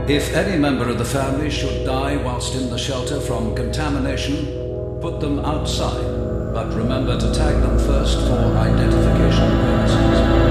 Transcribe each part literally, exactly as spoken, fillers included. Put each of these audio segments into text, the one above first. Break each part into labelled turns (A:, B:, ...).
A: If any member of the family should die whilst in the shelter from contamination, put them outside, but remember to tag them first for identification purposes.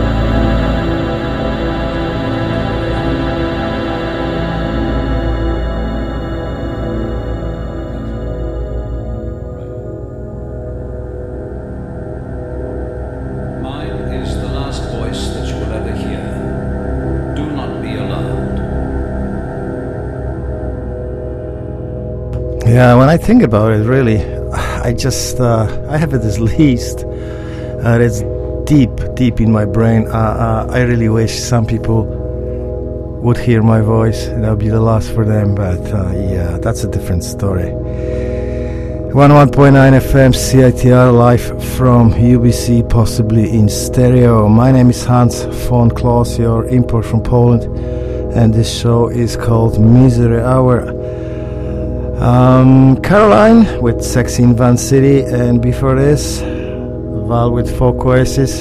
B: Yeah, when I think about it, really, I just, uh, I have this list uh, that's deep, deep in my brain. Uh, uh, I really wish some people would hear my voice. That would be the last for them, but uh, yeah, that's a different story. one oh one point nine F M C I T R live from U B C, possibly in stereo. My name is Hans von Klaus, your import from Poland, and this show is called Misery Hour. Um, Caroline with Sexy in Van City, and before this, Val with Folk Oasis.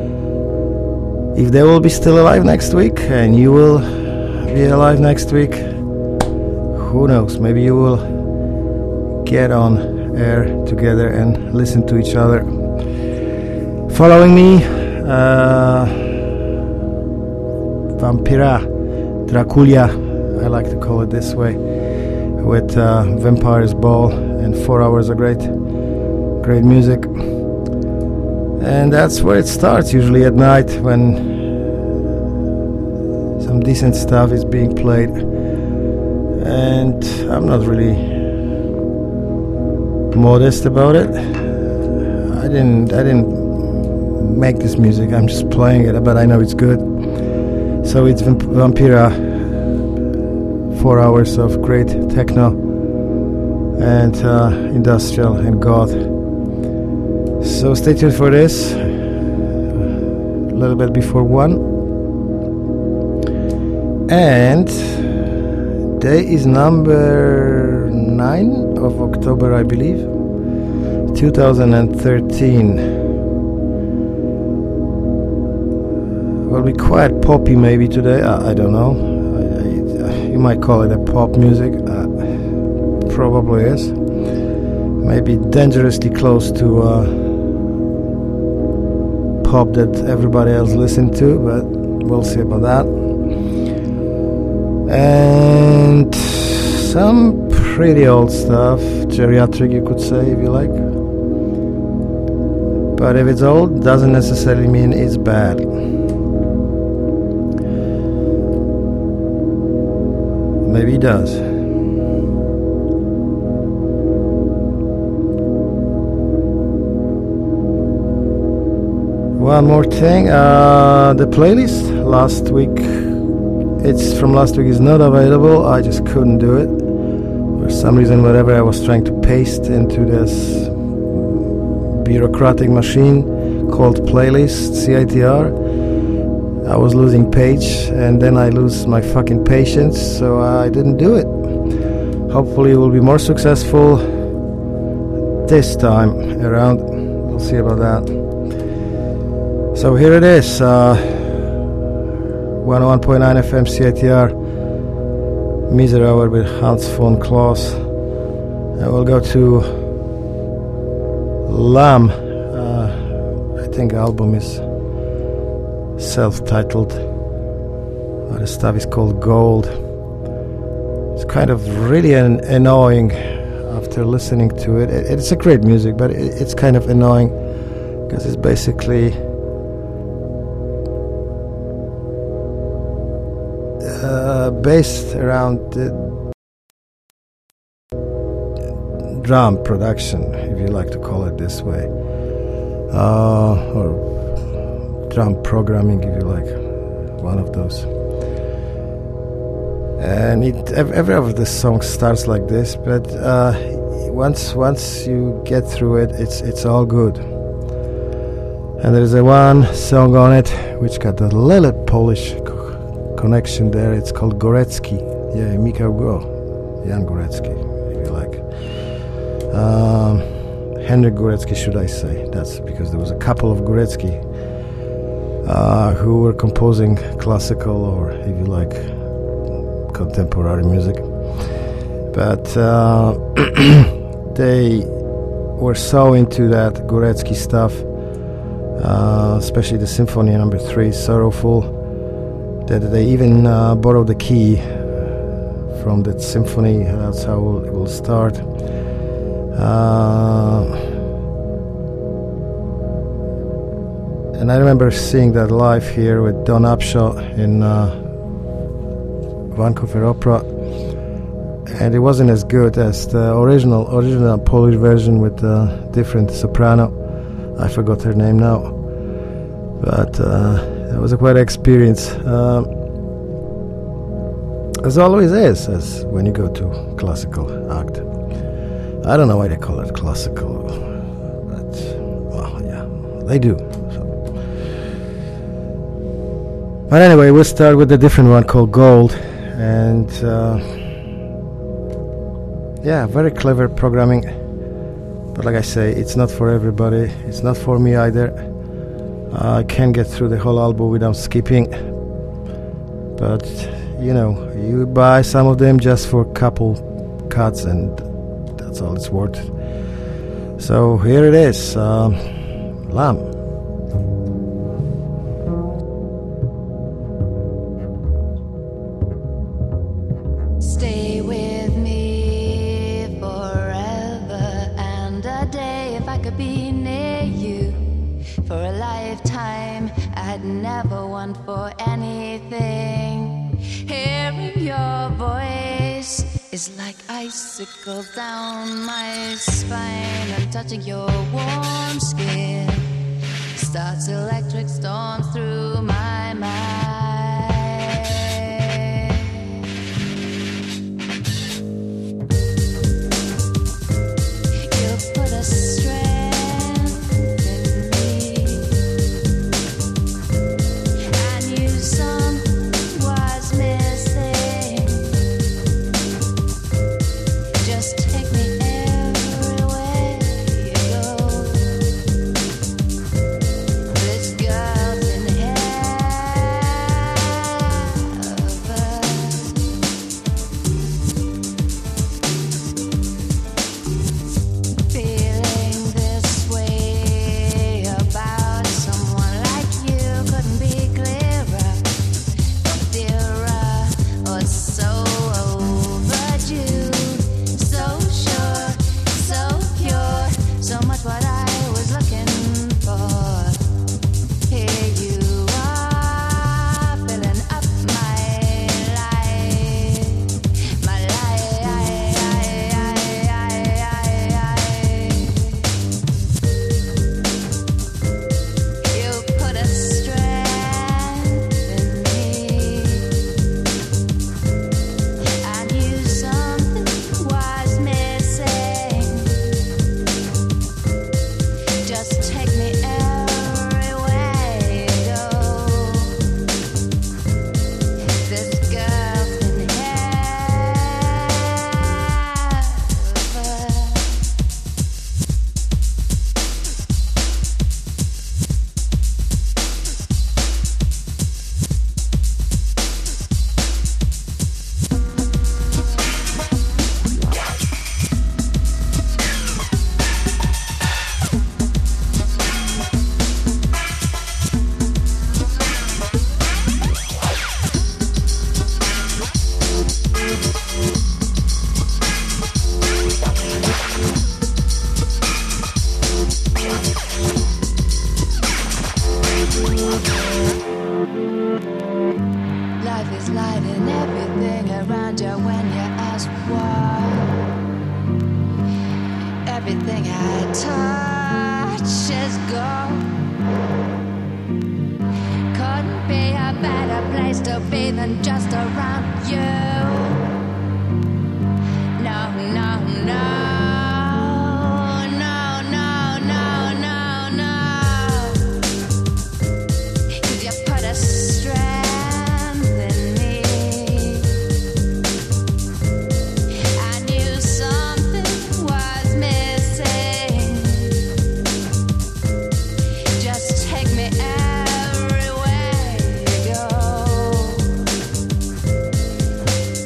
B: If they will be still alive next week, and you will be alive next week, who knows, maybe you will get on air together and listen to each other. Following me, uh, Vampira, Draculia, I like to call it this way, with uh, Vampire's Ball and four hours of great, great music. And that's where it starts, usually at night, when some decent stuff is being played. And I'm not really modest about it. I didn't, I didn't make this music. I'm just playing it, but I know it's good. So it's Vamp- Vampira. Four hours of great techno and uh, industrial and goth. So stay tuned for this. A little bit before one. And day is number nine of October, I believe, two thousand thirteen. Will be quite poppy maybe today. I, I don't know. You might call it a pop music, uh, probably is. Maybe dangerously close to uh, pop that everybody else listens to, but we'll see about that. And some pretty old stuff, geriatric you could say if you like. But if it's old, doesn't necessarily mean it's bad. Maybe he does. One more thing, uh, the playlist last week, it's from last week is not available. I just couldn't do it. For some reason, whatever I was trying to paste into this bureaucratic machine called playlist, C I T R, I was losing page, and then I lose my fucking patience, so I didn't do it. Hopefully it will be more successful this time around. We'll see about that. So here it is, uh, one oh one point nine F M C I T R, Misery Hour with Hans von Klaus. And we'll go to Lamb. Uh, I think the album is self-titled. Uh, the stuff is called Gold. It's kind of really an annoying after listening to it. it it's a great music, but it, it's kind of annoying because it's basically uh, based around the drum production, if you like to call it this way, uh, or drum programming, if you like, one of those. And it, every of the songs starts like this, but uh, once once you get through it, it's it's all good. And there's a one song on it which got a little Polish co- connection there. It's called Gorecki. Yeah, Michał Go, Jan Gorecki, if you like. Um, Henryk Gorecki, should I say? That's because there was a couple of Gorecki Uh, who were composing classical, or if you like, contemporary music. But uh, they were so into that Górecki stuff, uh, especially the Symphony Number Three, Sorrowful, that they even uh, borrowed the key from that symphony. That's how it will start. Uh, and I remember seeing that live here with Don Upshaw in uh, Vancouver Opera. And it wasn't as good as the original original Polish version with the different soprano. I forgot her name now, but uh, it was a quite an experience, um, as always is, as when you go to classical act. I don't know why they call it classical, but well, yeah, they do. So. But anyway, we'll start with a different one called Gold, and. Uh, Yeah, very clever programming, but like I say, it's not for everybody. It's not for me either. uh, I can't get through the whole album without skipping, but you know, you buy some of them just for a couple cuts and that's all it's worth. So here it is, um, Lamb.
C: Icicles down my spine and touching your warm skin starts electric storms through my mind. You put a strength in me, I knew something was missing. Just take me everywhere you go. This girl's in feeling this way about someone like you couldn't be clearer, or dearer, or so overdue. So sure, so pure, so much what I was looking for. Here you are, filling up my life, my life. You put a strength in me, I knew something was missing. Just take me everywhere you go. This girl's in heaven. Life is lighting everything around you when you ask why. Everything I touch is gold. Couldn't be a better place to be than just around you. No, no, no. No, no, no, no, no. 'Cause you put a strength in me, I knew something was missing. Just take me everywhere you go.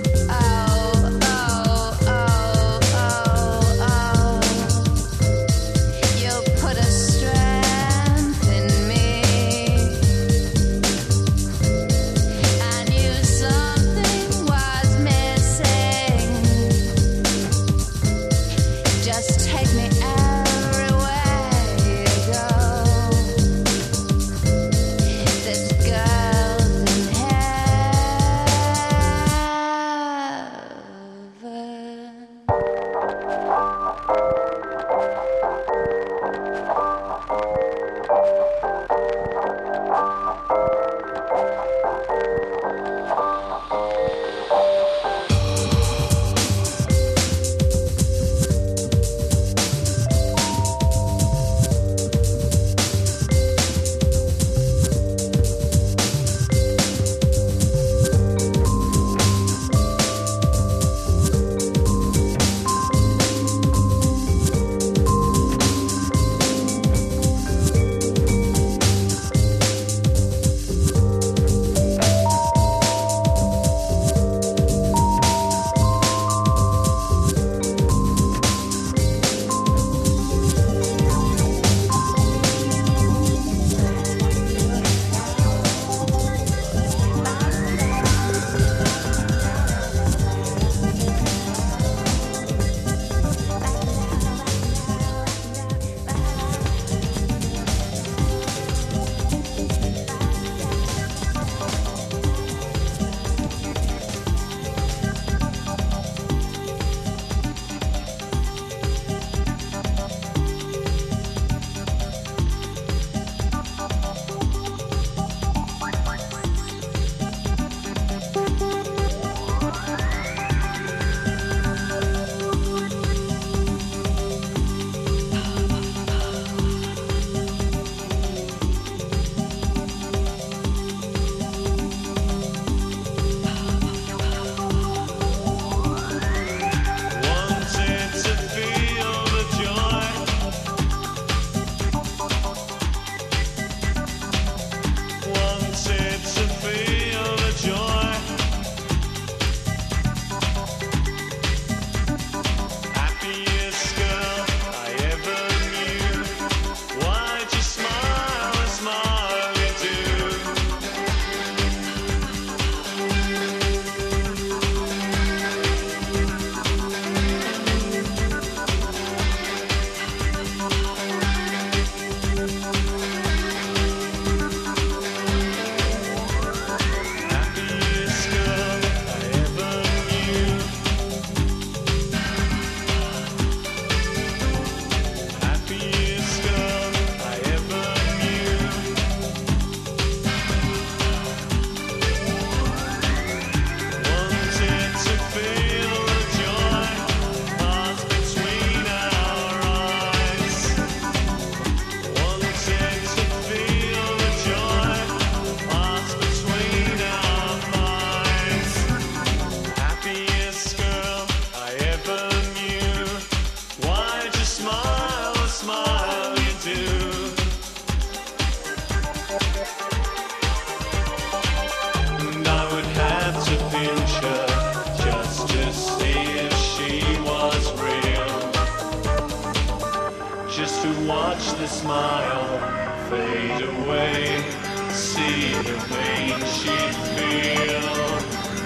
D: watch the smile fade away. See the pain she feels.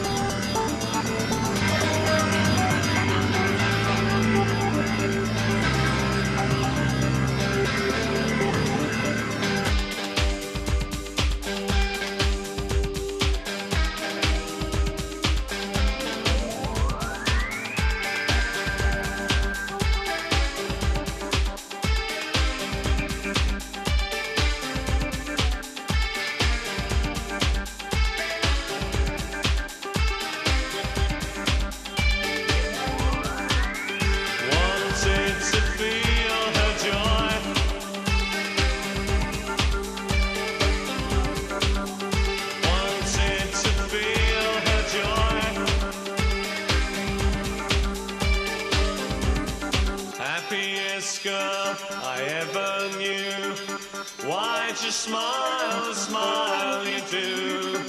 D: Girl I ever knew. Why just smile, smile you do.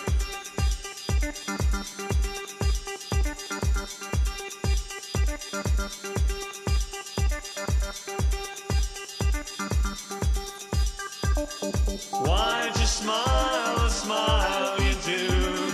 D: Why just smile, smile you do.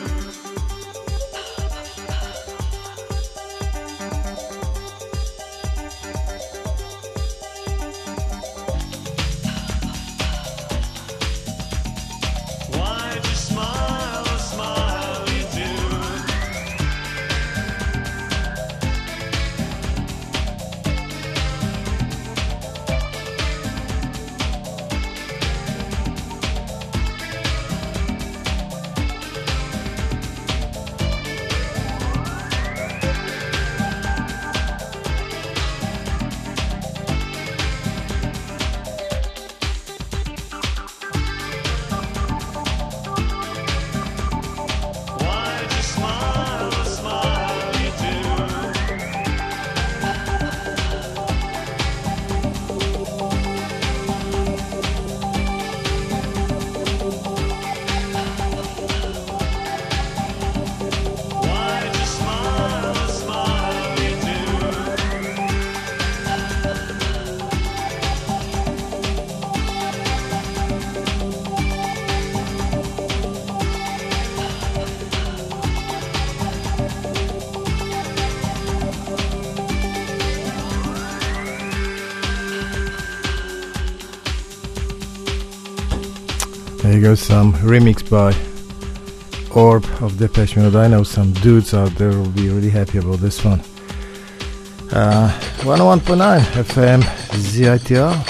B: There you go, some remix by Orb of Depeche Mode. I know some dudes out there will be really happy about this one. Uh, one oh one point nine F M Z I T R.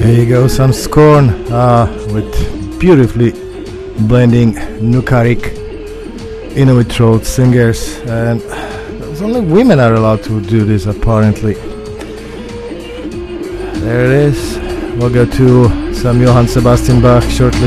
B: Here you go, some Scorn uh, with beautifully blending Nukarik Inuit throat singers, and only women are allowed to do this apparently. There it is. We'll go to some Johann Sebastian Bach shortly.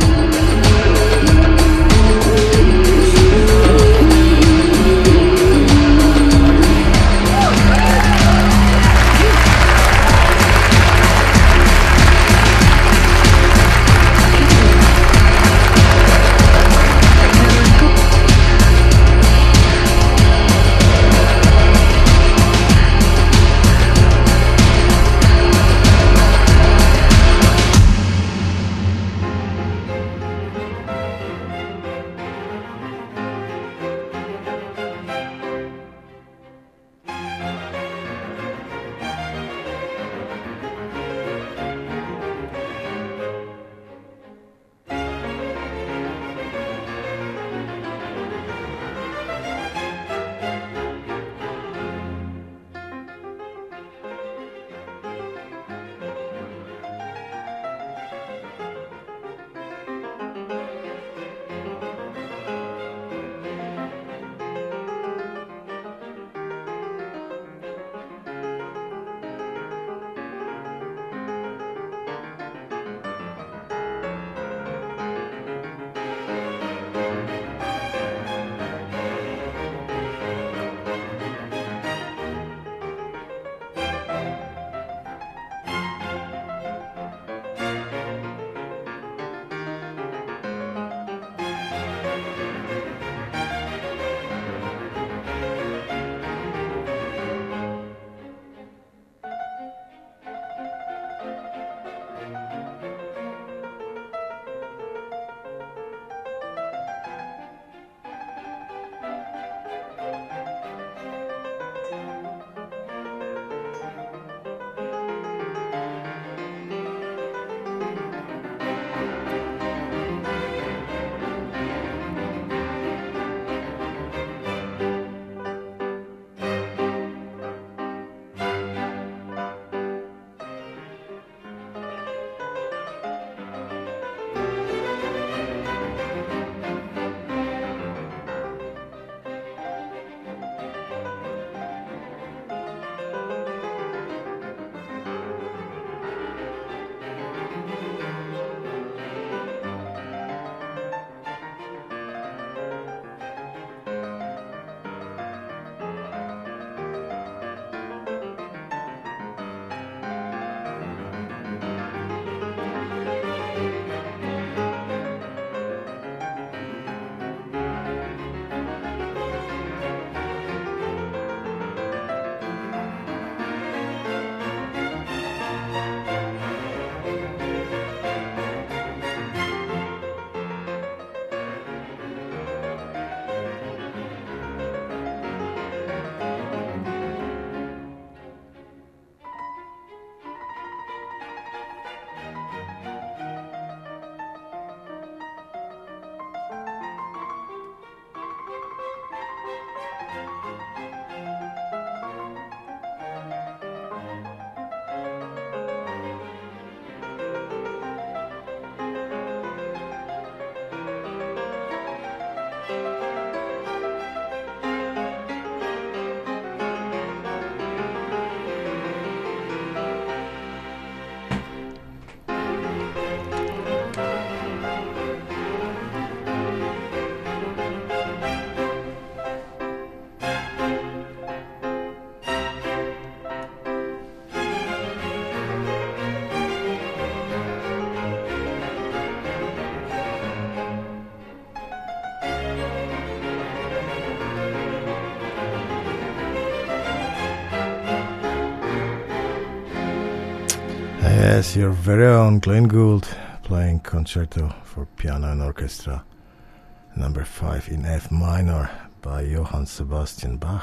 B: Yes, your very own Glenn Gould playing Concerto for Piano and Orchestra number five in F minor by Johann Sebastian Bach.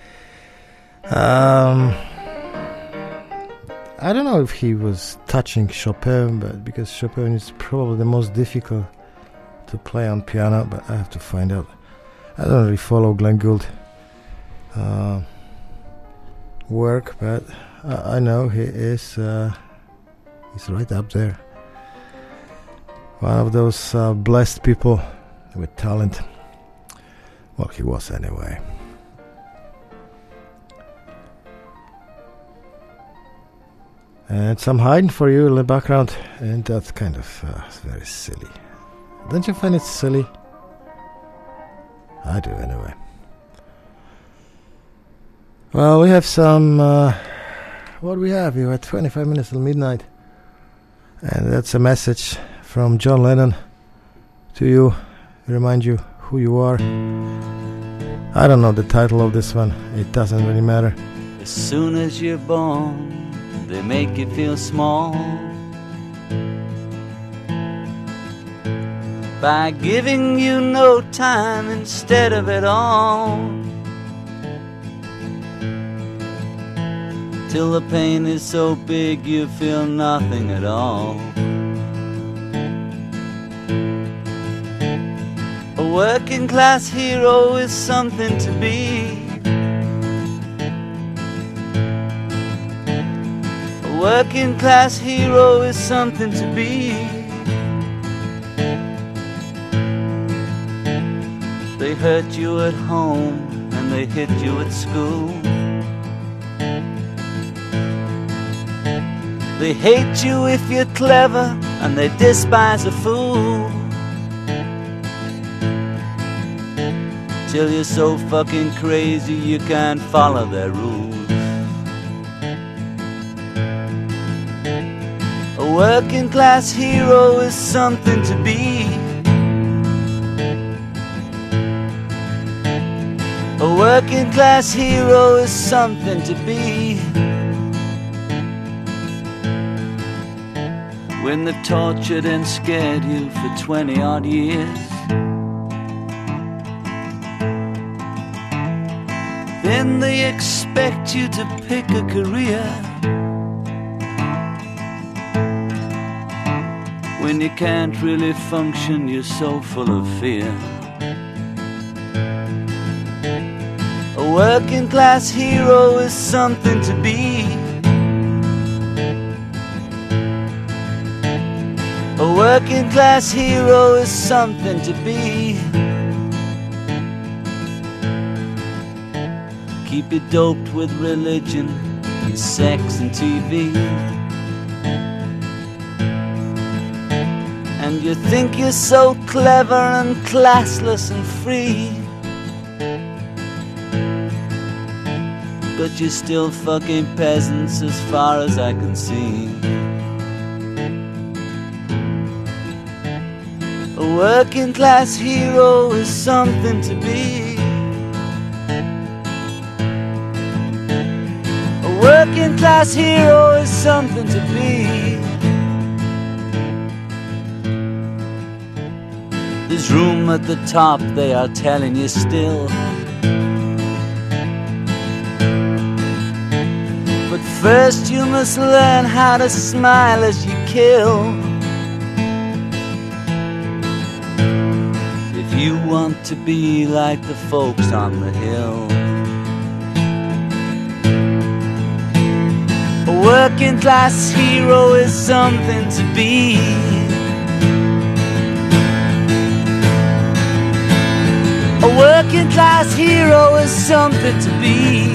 B: Um, I don't know if he was touching Chopin, but because Chopin is probably the most difficult to play on piano, but I have to find out. I don't really follow Glenn Gould uh, work, but I, I know he is uh, He's right up there. One of those uh, blessed people with talent. Well, he was anyway. And some hiding for you in the background, and that's kind of uh, very silly. Don't you find it silly? I do anyway. Well, we have some... Uh, what do we have? We have twenty-five minutes till midnight. And that's a message from John Lennon to you. Remind you who you are. I don't know the title of this one. It doesn't really matter.
E: As soon as you're born, they make you feel small by giving you no time instead of it all, till the pain is so big you feel nothing at all. A working class hero is something to be. A working class hero is something to be. They hurt you at home and they hit you at school. They hate you if you're clever and they despise a fool, till you're so fucking crazy you can't follow their rules. A working class hero is something to be. A working class hero is something to be. When they've tortured and scared you for twenty odd years, then they expect you to pick a career. When you can't really function, you're so full of fear. A working class hero is something to be. A working class hero is something to be. Keep you doped with religion and sex and T V, and you think you're so clever and classless and free, but you're still fucking peasants as far as I can see. A working class hero is something to be. A working class hero is something to be. There's room at the top, they are telling you still, but first you must learn how to smile as you kill. If you want to be like the folks on the hill. A working class hero is something to be. A working class hero is something to be.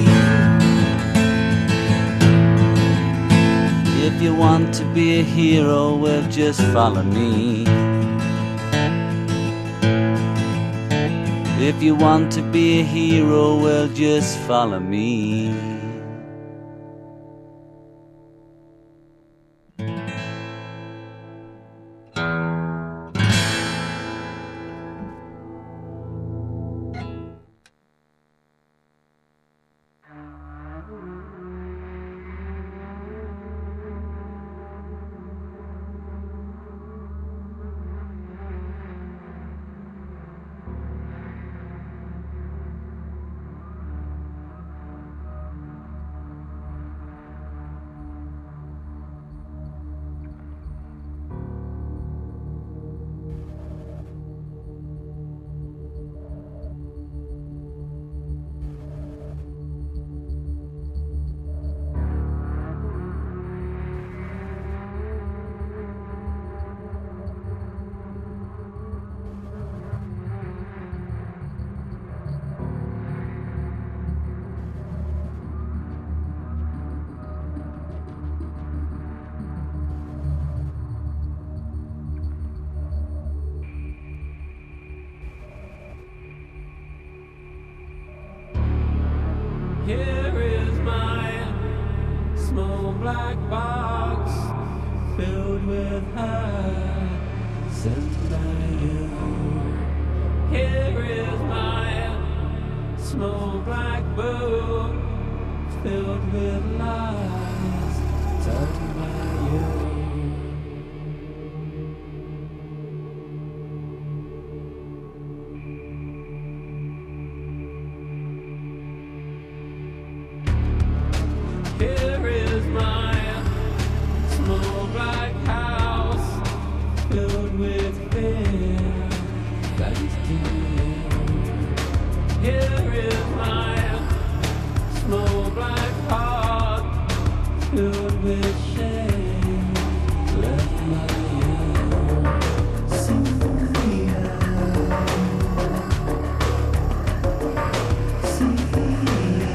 E: If you want to be a hero, well, just follow me. If you want to be a hero, well, just follow me.
F: Here is my small black box filled with her sent by you. Here is my small black book filled with lies told by you. Here is my small black house filled with fear that is dear. Here is my small black heart filled with shame left by you. Sophia, Sophia.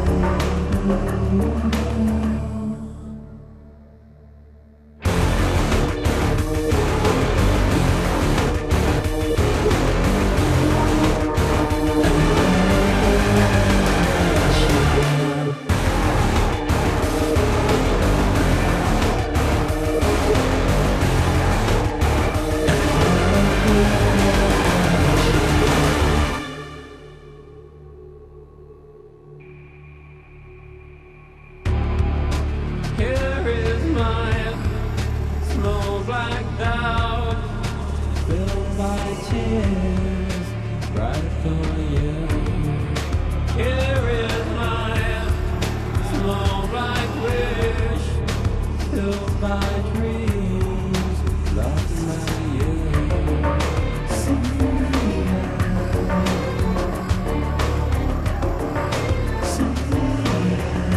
F: Here is my small black dog filled by tears right for you. Here is my small black wish filled by dreams lost by you. Sophia, Sophia.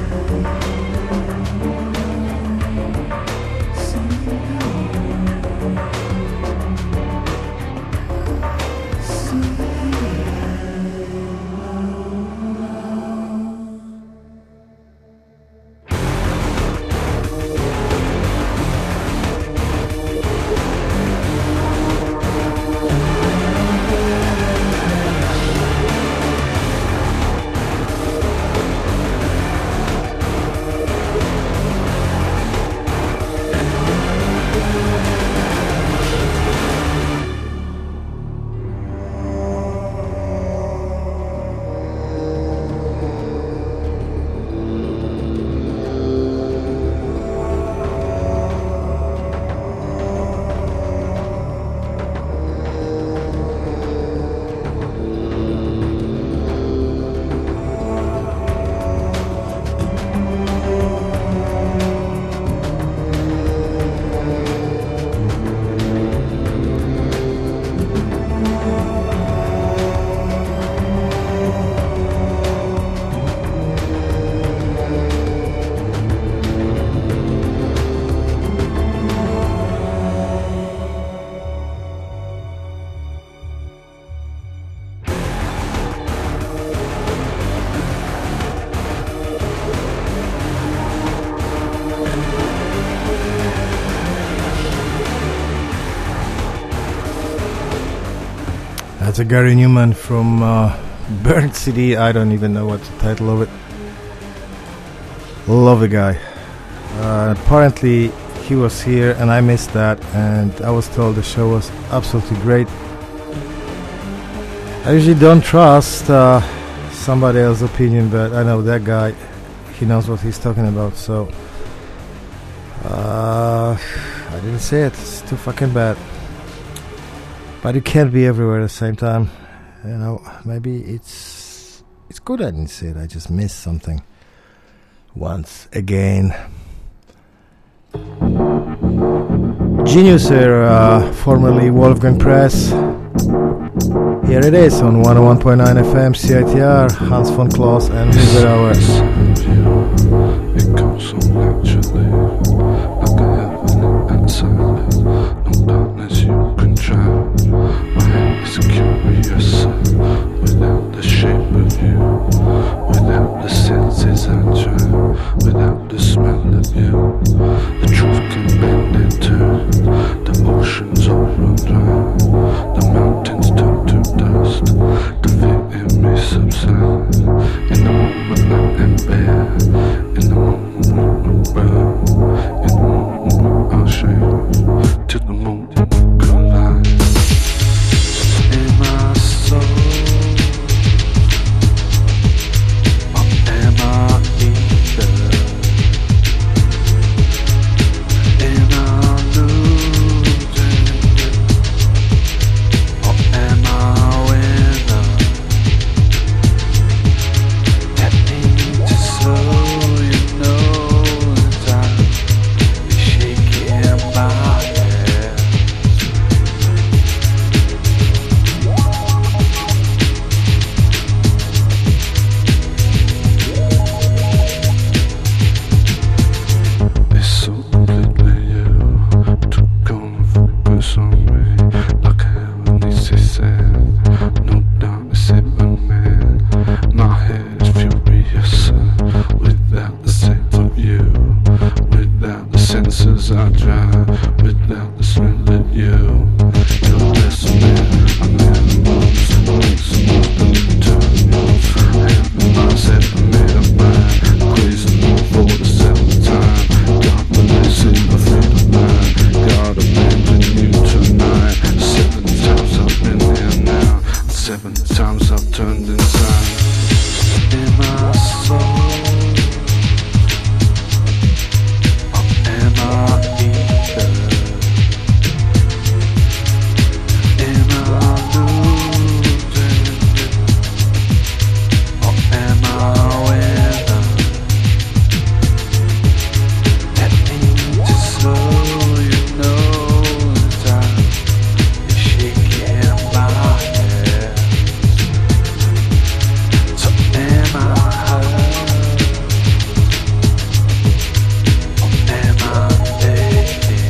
B: That's a Gary Newman from uh, Burnt C D. I don't even know what's the title of it. Love the guy. Uh, apparently he was here and I missed that, and I was told the show was absolutely great. I usually don't trust uh, somebody else's opinion, but I know that guy, he knows what he's talking about, so uh, I didn't say it. It's too fucking bad. But you can't be everywhere at the same time. You know, maybe it's it's good I didn't say it. I just missed something. Once again. Genius here, uh, formerly Wolfgang Press. Here it is on one oh one point nine F M C I T R, Hans von Klaus and River Hour.
G: It comes so naturally, like a heaven outside. No darkness you can try. My head is curious, without the shape of you, without the senses I try, without the smell of you. The truth can bend and turn, the oceans all run dry, the mountains turn to dust, the fear in me subside. In the moment I am despair. In the moment when we burn, in the moment when I'll shake, till the moment we collide. In my soul, or am I either? Am I losing, or am I winner? That ain't just so you know that I'll be shaking my head. It's so completely you took on focus on me like a heavenly sand. No doubt it's even man. My head is furious uh, without the sense of you, without the senses I drive, without the smell of you. You're less a man, a man moves, makes a move, then turn yours. Having mindset, I made a mind, crazy move for the seventh time. God bless in the fate of mine. God abandon you tonight. Seven times I've been here now, seven times I've turned inside. In my soul, or am I either? Am I losing, or am I winner? That ain't just so you know that I'll be shaking my head. So am I hurt, or am I aching?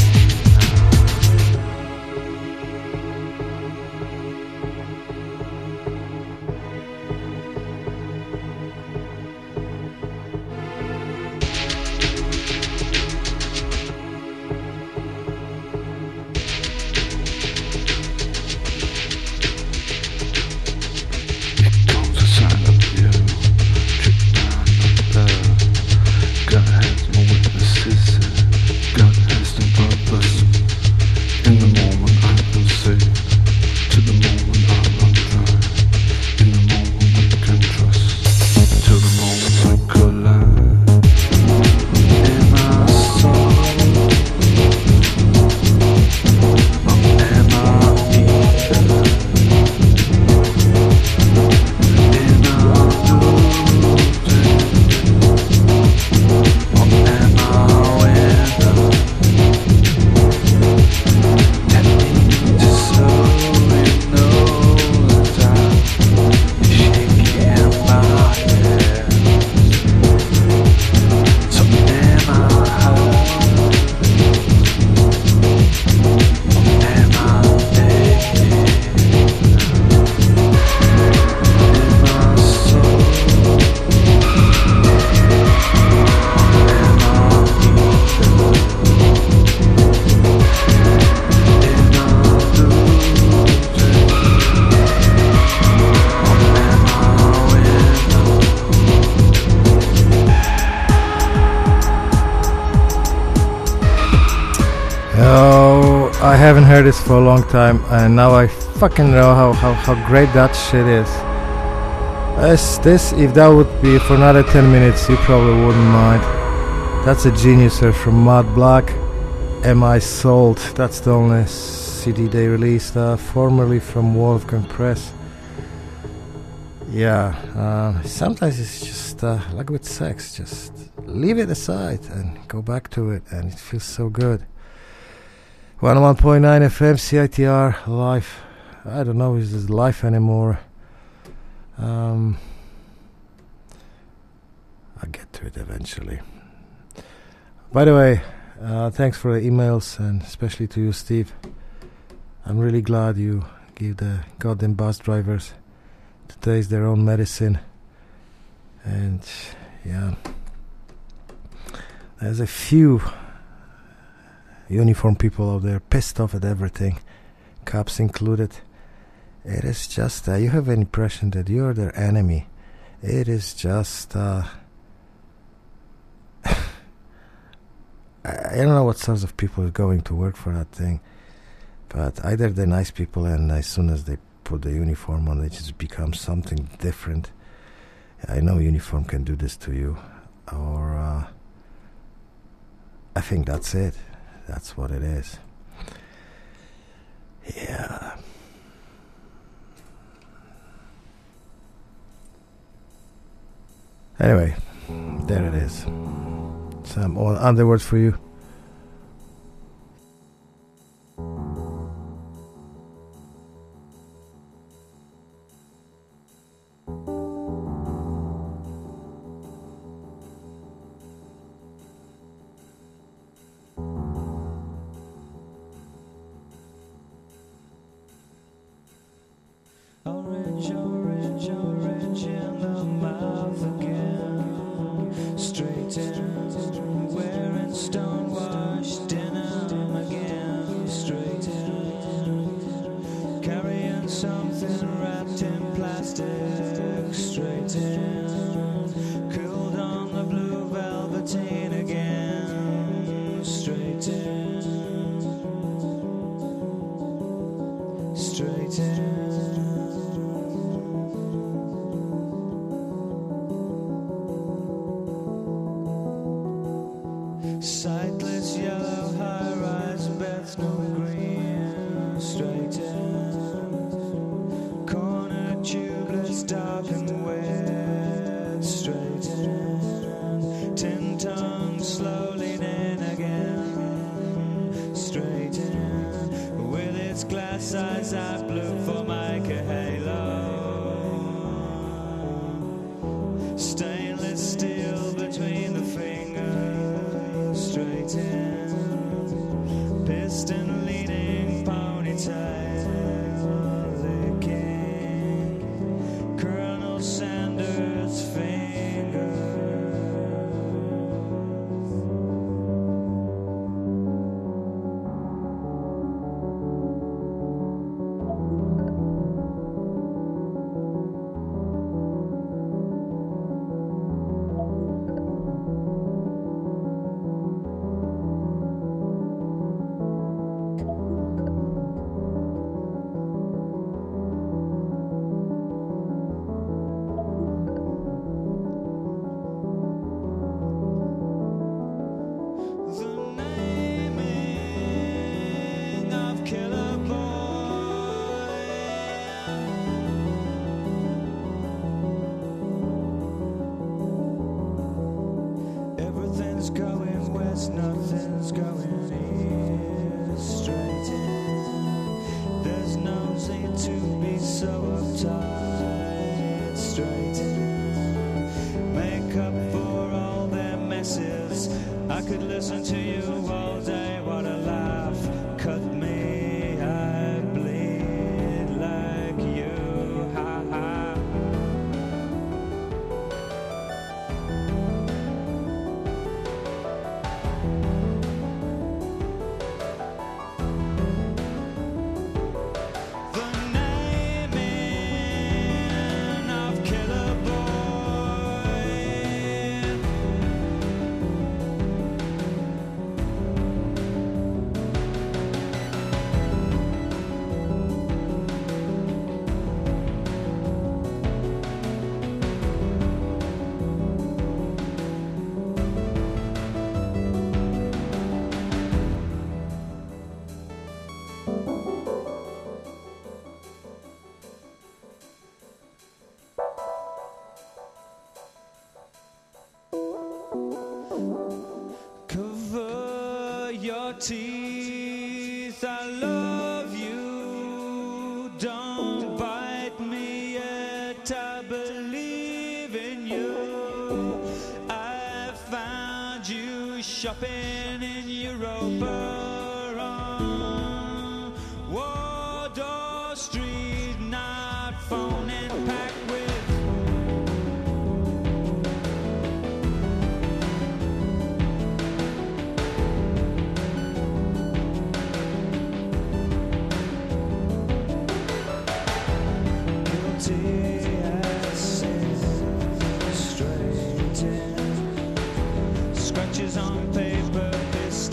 G: It comes inside of you, trip down the love. God has no witnesses, God has no purpose. In the moment I am saved, to the moment I run dry. In the moment we can trust, till the moment we collide. In my soul, or am I either? Am I losing, or am I winner? That ain't just so you know that I'll be shaking my head. So am I hurt, or am I aching? In my soul, or am I either? Am I losing, or am I winner?
B: Oh, I haven't heard this for a long time, and now I fucking know how, how, how great that shit is. As this, if that would be for another ten minutes, you probably wouldn't mind. That's a geniuser from Mud Black. Am I Sold? That's the only C D they released, uh, formerly from Wolfgang Press. Yeah, uh, sometimes it's just uh, like with sex, just leave it aside and go back to it, and it feels so good. one oh one point nine F M, C I T R, live. I don't know if it's live anymore. Um, I'll get to it eventually. By the way, uh, thanks for the emails, and especially to you, Steve. I'm really glad you give the goddamn bus drivers to taste their own medicine. And yeah, there's a few uniform people out there pissed off at everything, cops included. It is just uh, you have an impression that you're their enemy. It is just uh, I, I don't know what sorts of people are going to work for that thing, but either they're nice people and as soon as they put the uniform on, they just become something different. I know uniform can do this to you, or uh, I think that's it. That's what it is. Yeah. Anyway, there it is. Some other words for you.
F: Orange, orange, orange in the mouth again. Straight in, wearing stone-washed denim again. Straight in, carrying something wrapped in plastic. Straight in, cooled on the blue velveteen again. Straight in, straight in. Sightless yellow high-rise Bethnal Green. Straight in, corner tubeless, dark and wet. Straight in, tin tongue slowly in again. Straight in, with its glass eyes I blew for Micah Halo. Stainless steel between the fingers. Straight in, piston leading, ponytail licking, Colonel Sanders' fingers. Everything's going west, nothing's going east. Straight in, there's no need to be so uptight. Straight in, make up for all their messes. I could listen to you all day, what a laugh. Cut me, I bleed like you, ha ha. Cover your teeth, I love you. Don't bite me yet, I believe in you. I found you shopping in Europa on Wardour Street, not phoning packed with scratches on paper, piss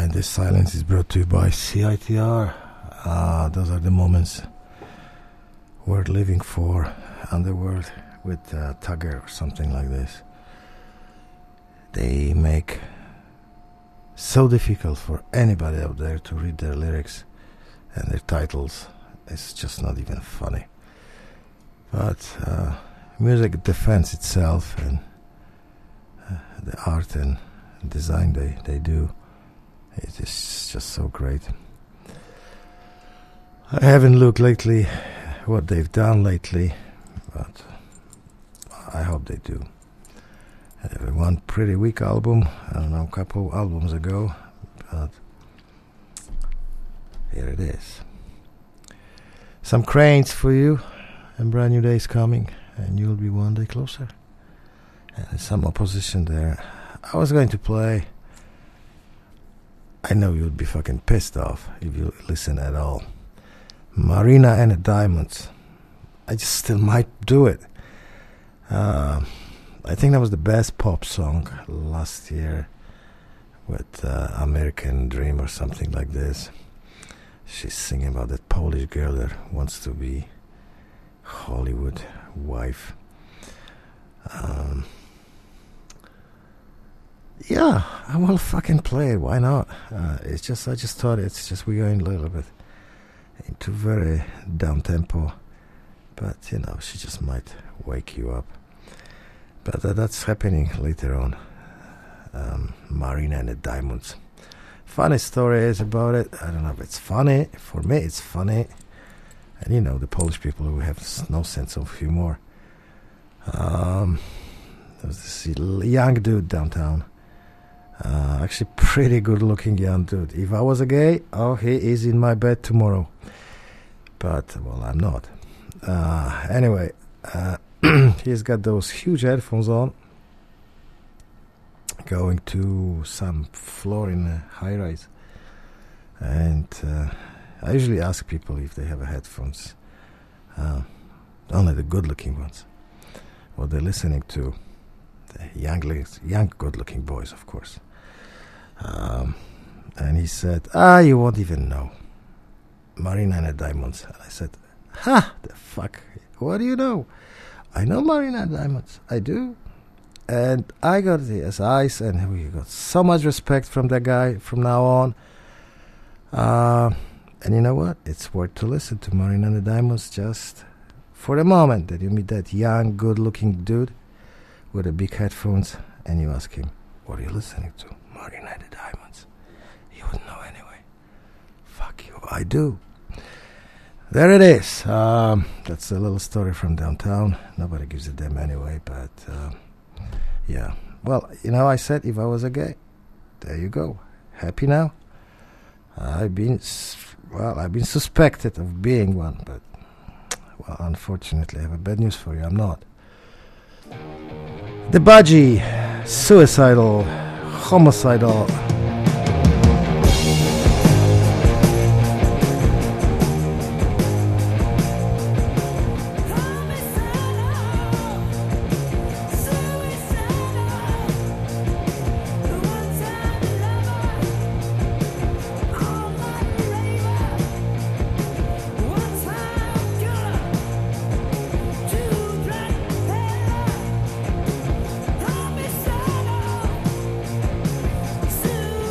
B: And this silence is brought to you by C I T R. Uh, those are the moments worth living for. Underworld with uh, Tugger or something like this. They make so difficult for anybody out there to read their lyrics and their titles. It's just not even funny. But uh, music defends itself, and uh, the art and design they, they do, it is just so great. I haven't looked lately what they've done lately, but I hope they do. They have one pretty weak album, I don't know, a couple albums ago, but here it is. Some Cranes for you, and Brand New Day is coming, and you'll be one day closer. And there's some opposition there. I was going to play, I know you'd be fucking pissed off if you listen at all, Marina and the Diamonds. I just still might do it. Uh, I think that was the best pop song last year with uh, American Dream or something like this. She's singing about that Polish girl that wants to be Hollywood wife. Um, yeah, I will fucking play it. Why not? Uh, it's just I just thought it's just we're going a little bit into very down tempo, but you know she just might wake you up. But uh, that's happening later on. Um, Marina and the Diamonds. Funny story is about it. I don't know if it's funny. For me, it's funny. And you know, the Polish people who have no sense of humor. Um, there was this young dude downtown. Uh, actually, pretty good-looking young dude. If I was a gay, oh, he is in my bed tomorrow. But, well, I'm not. Uh, anyway, uh, he's got those huge headphones on, going to some floor in a high-rise. And uh, I usually ask people if they have a headphones, uh, only the good-looking ones, what they're listening to. The young, young good-looking boys, of course. Um, and he said, ah, you won't even know. Marina and the Diamonds. And I said, ha, the fuck, what do you know? I know Marina and the Diamonds. I do. And I got his eyes, and we got so much respect from that guy from now on. Uh, and you know what? It's worth to listen to Marina and the Diamonds just for a moment that you meet that young, good-looking dude with the big headphones, and you ask him, what are you listening to? Marina and the Diamonds. He wouldn't know anyway. Fuck you, I do. There it is. Um, that's a little story from downtown. Nobody gives a damn anyway, but uh, yeah. Well, you know, I said if I was a gay, there you go. Happy now? I've been, well, I've been suspected of being one, but, well, unfortunately, I have a bad news for you. I'm not. The Budgie, suicidal, homicidal.
H: Soon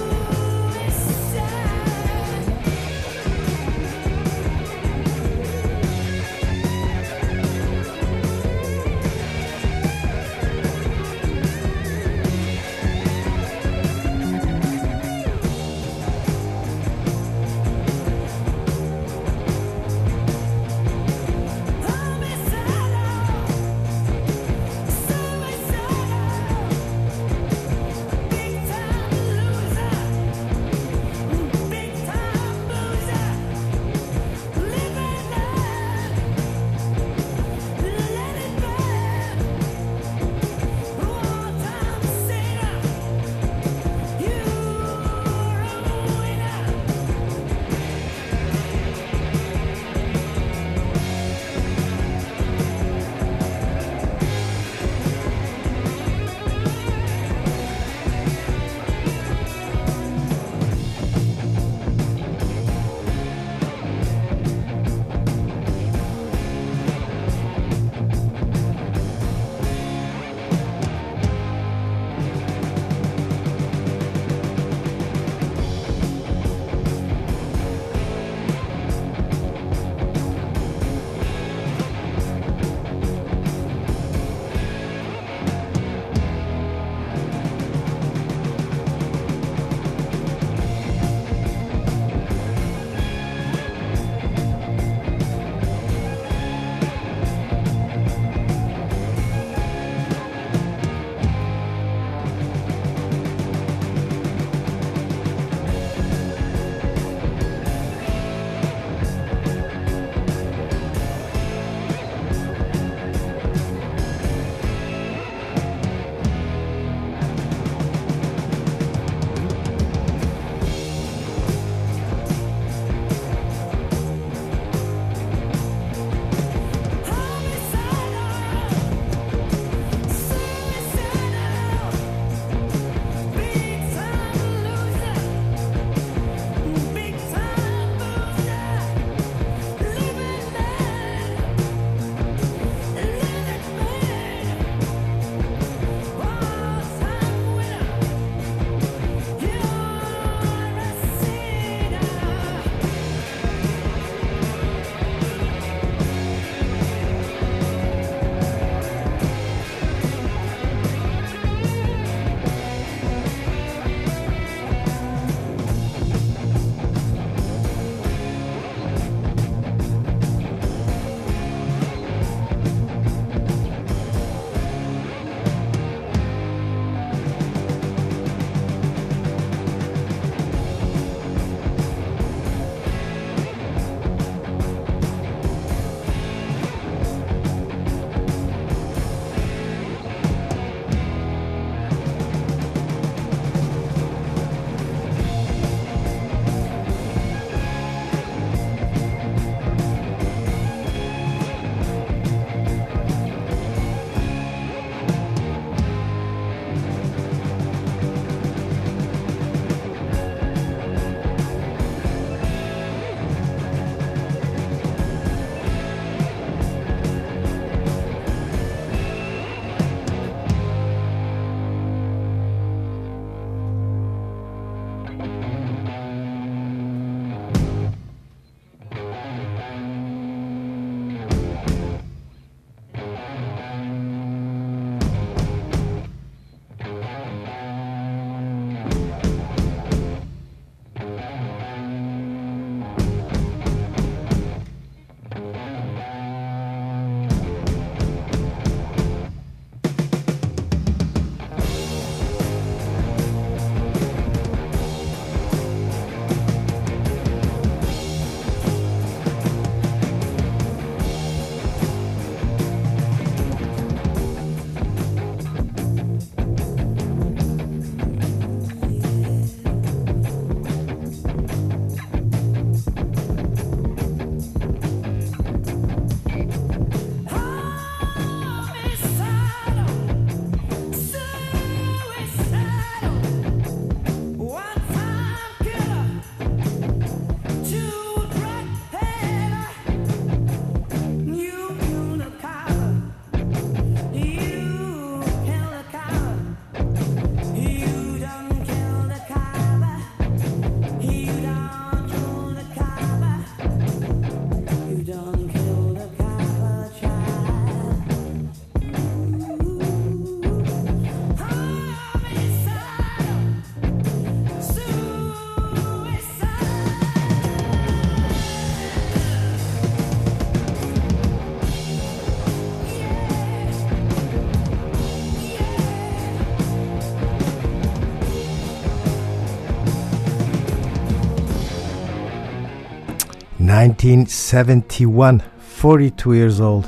B: nineteen seventy-one, forty-two years old.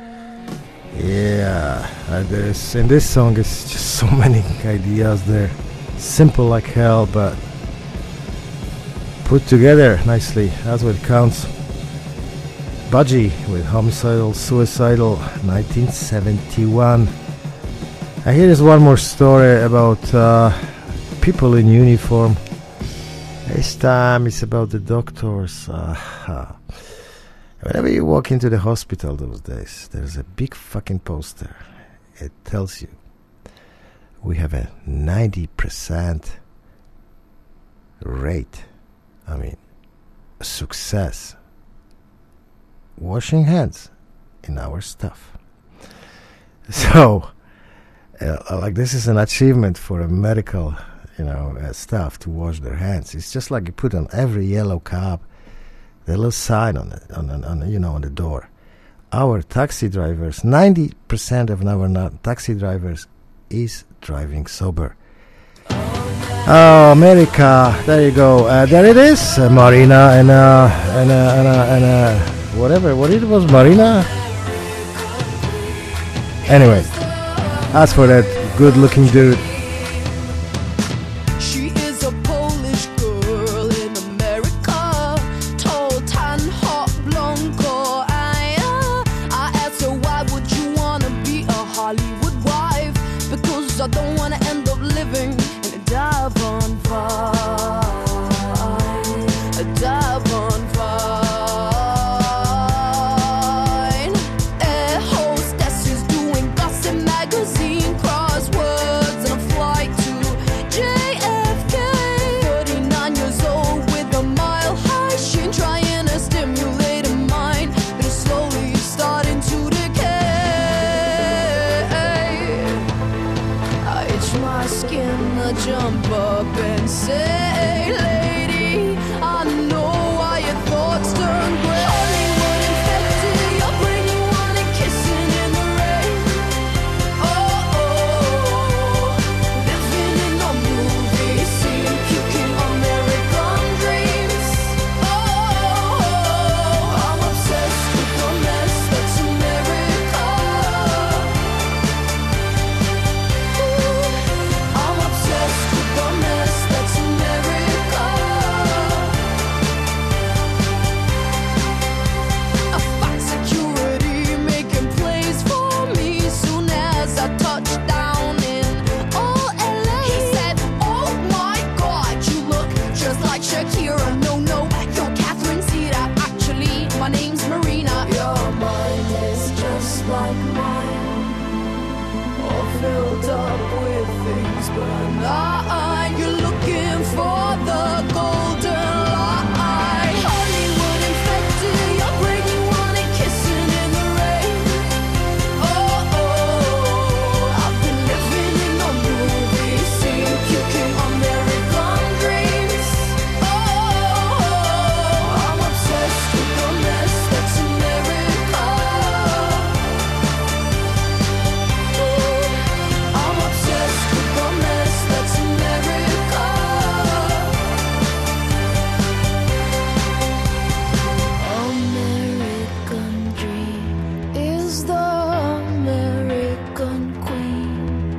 B: Yeah, uh, there's, in this song it's just so many ideas there. Simple like hell, but put together nicely. That's what counts. Budgie with Homicidal, Suicidal, nineteen seventy-one. And here is one more story about uh, people in uniform. This time it's about the doctors. Uh, whenever you walk into the hospital those days, there's a big fucking poster. It tells you we have a ninety percent rate. I mean, success. Washing hands in our stuff. So, uh, like this is an achievement for a medical, you know, uh, staff to wash their hands. It's just like you put on every yellow cab the little sign on it, on, on, on you know, on the door. Our taxi drivers, ninety percent of our na- taxi drivers is driving sober. Oh, America! There you go. Uh, there it is, uh, Marina and uh, and uh, and uh, and uh, whatever. What it was, Marina. Anyway, as for that good-looking dude.
H: She is a Polish girl in America, tall, tan, hot, blonde, core. I, uh, I asked her, why would you wanna be a Hollywood wife? Because I don't wanna end up living in a Devon vine, a Devon vine. Air hostesses doing gossip magazine crosswords and a flight to J F K. thirty-nine years old with a mile high sheen, trying to stimulate a mind that is slowly starting to decay. I itch my skin to jump up and say, lady, I know why your thoughts turn gray. Hollywood infected, your brain, you want it kissing in the rain. Oh, oh, living in a movie scene, kicking American dreams. Oh, I'm obsessed with the mess that's America. Ooh, I'm obsessed with the mess that's America. A fine security making plays for me soon as I touched down in all L A. He said, oh my God, you look just like Shakira. No, no, you're Catherine Zeta. Actually, my name's Marina. Your mind is just like mine, all filled up with things, but not. You're looking for the golden line. Hollywood infected, your brain, you want it kissing in the rain. Oh, oh, I've been living in a movie scene, kicking American dreams. Oh, I'm obsessed with the mess that's America. Ooh, I'm obsessed with the mess that's America. American dream is the American queen.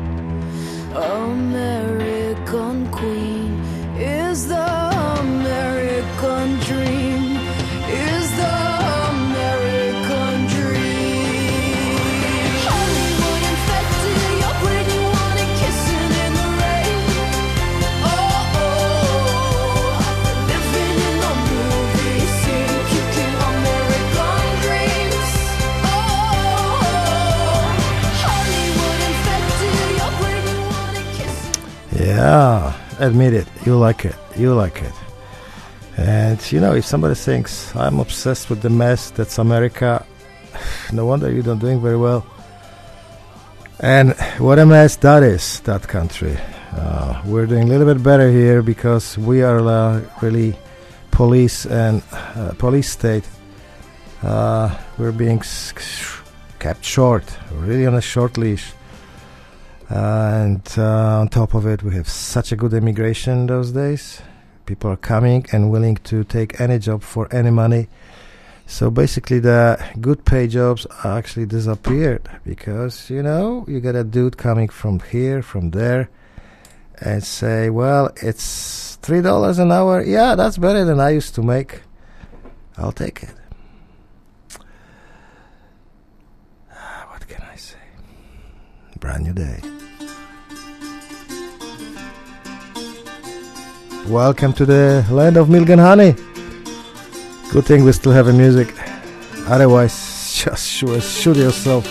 H: American queen is the American dream. Is the American dream. Hollywood infected, your brain, you want it kissing in the rain. Oh, oh, living in a movie scene, kicking American dreams. Oh, Hollywood infected, your brain, you want it kissing.
B: Yeah, admit it. You like it. You like it. And you know, if somebody thinks I'm obsessed with the mess that's America, no wonder you're not doing very well. And what a mess that is, that country. Uh, we're doing a little bit better here because we are uh, really police and uh, police state. Uh, we're being s- kept short, really on a short leash. Uh, and uh, on top of it, we have such a good immigration those days. People are coming and willing to take any job for any money. So basically the good pay jobs actually disappeared because, you know, you get a dude coming from here, from there, and say, well, it's three dollars an hour. Yeah, that's better than I used to make. I'll take it. What can I say? Brand new day. Welcome to the land of milk and honey. Good thing we still have a music. Otherwise, just shoot, shoot yourself.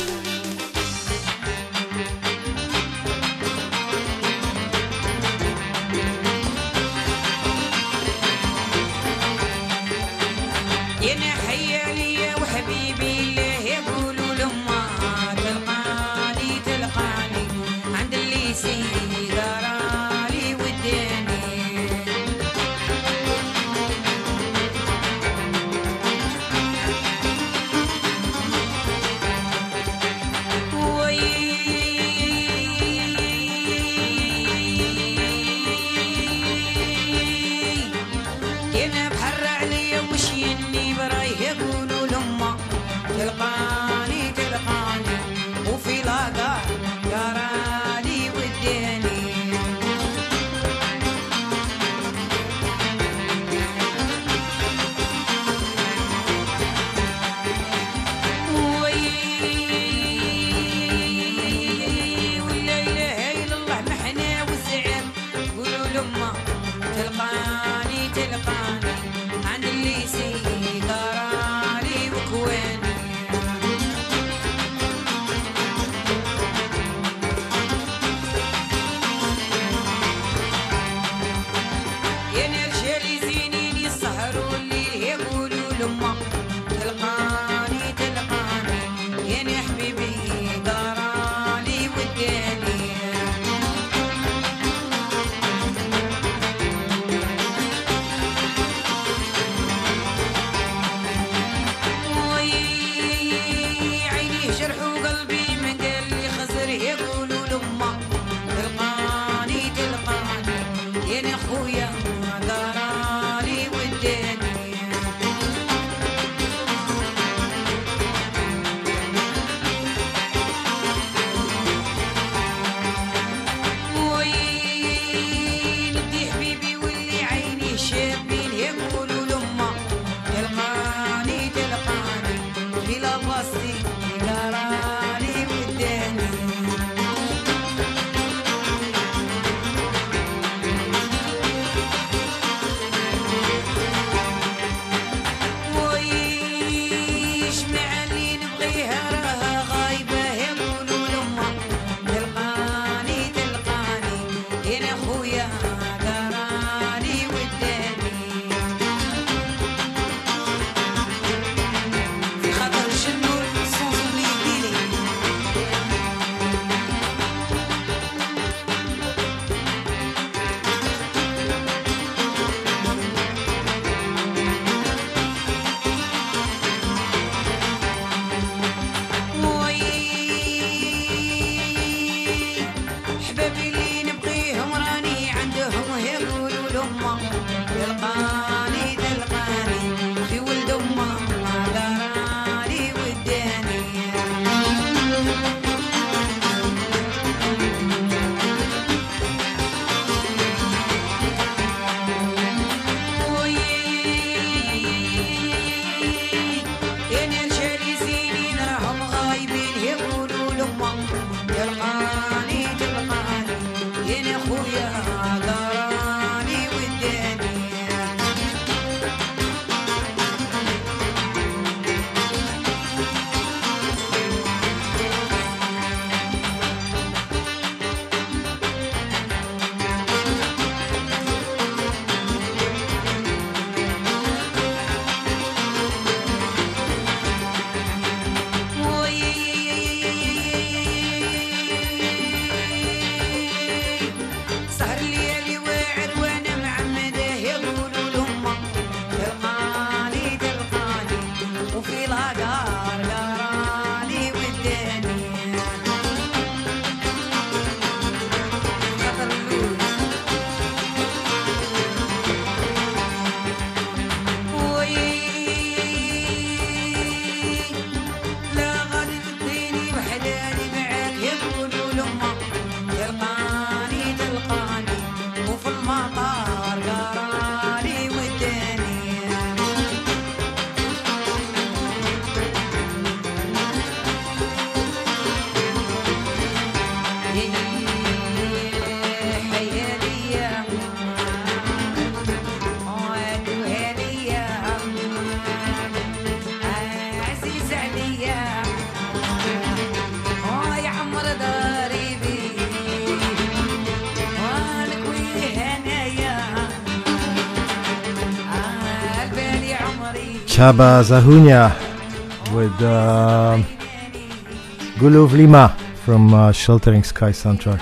B: Chaba Zahunya with uh, Gulu Lima from uh, Sheltering Sky soundtrack.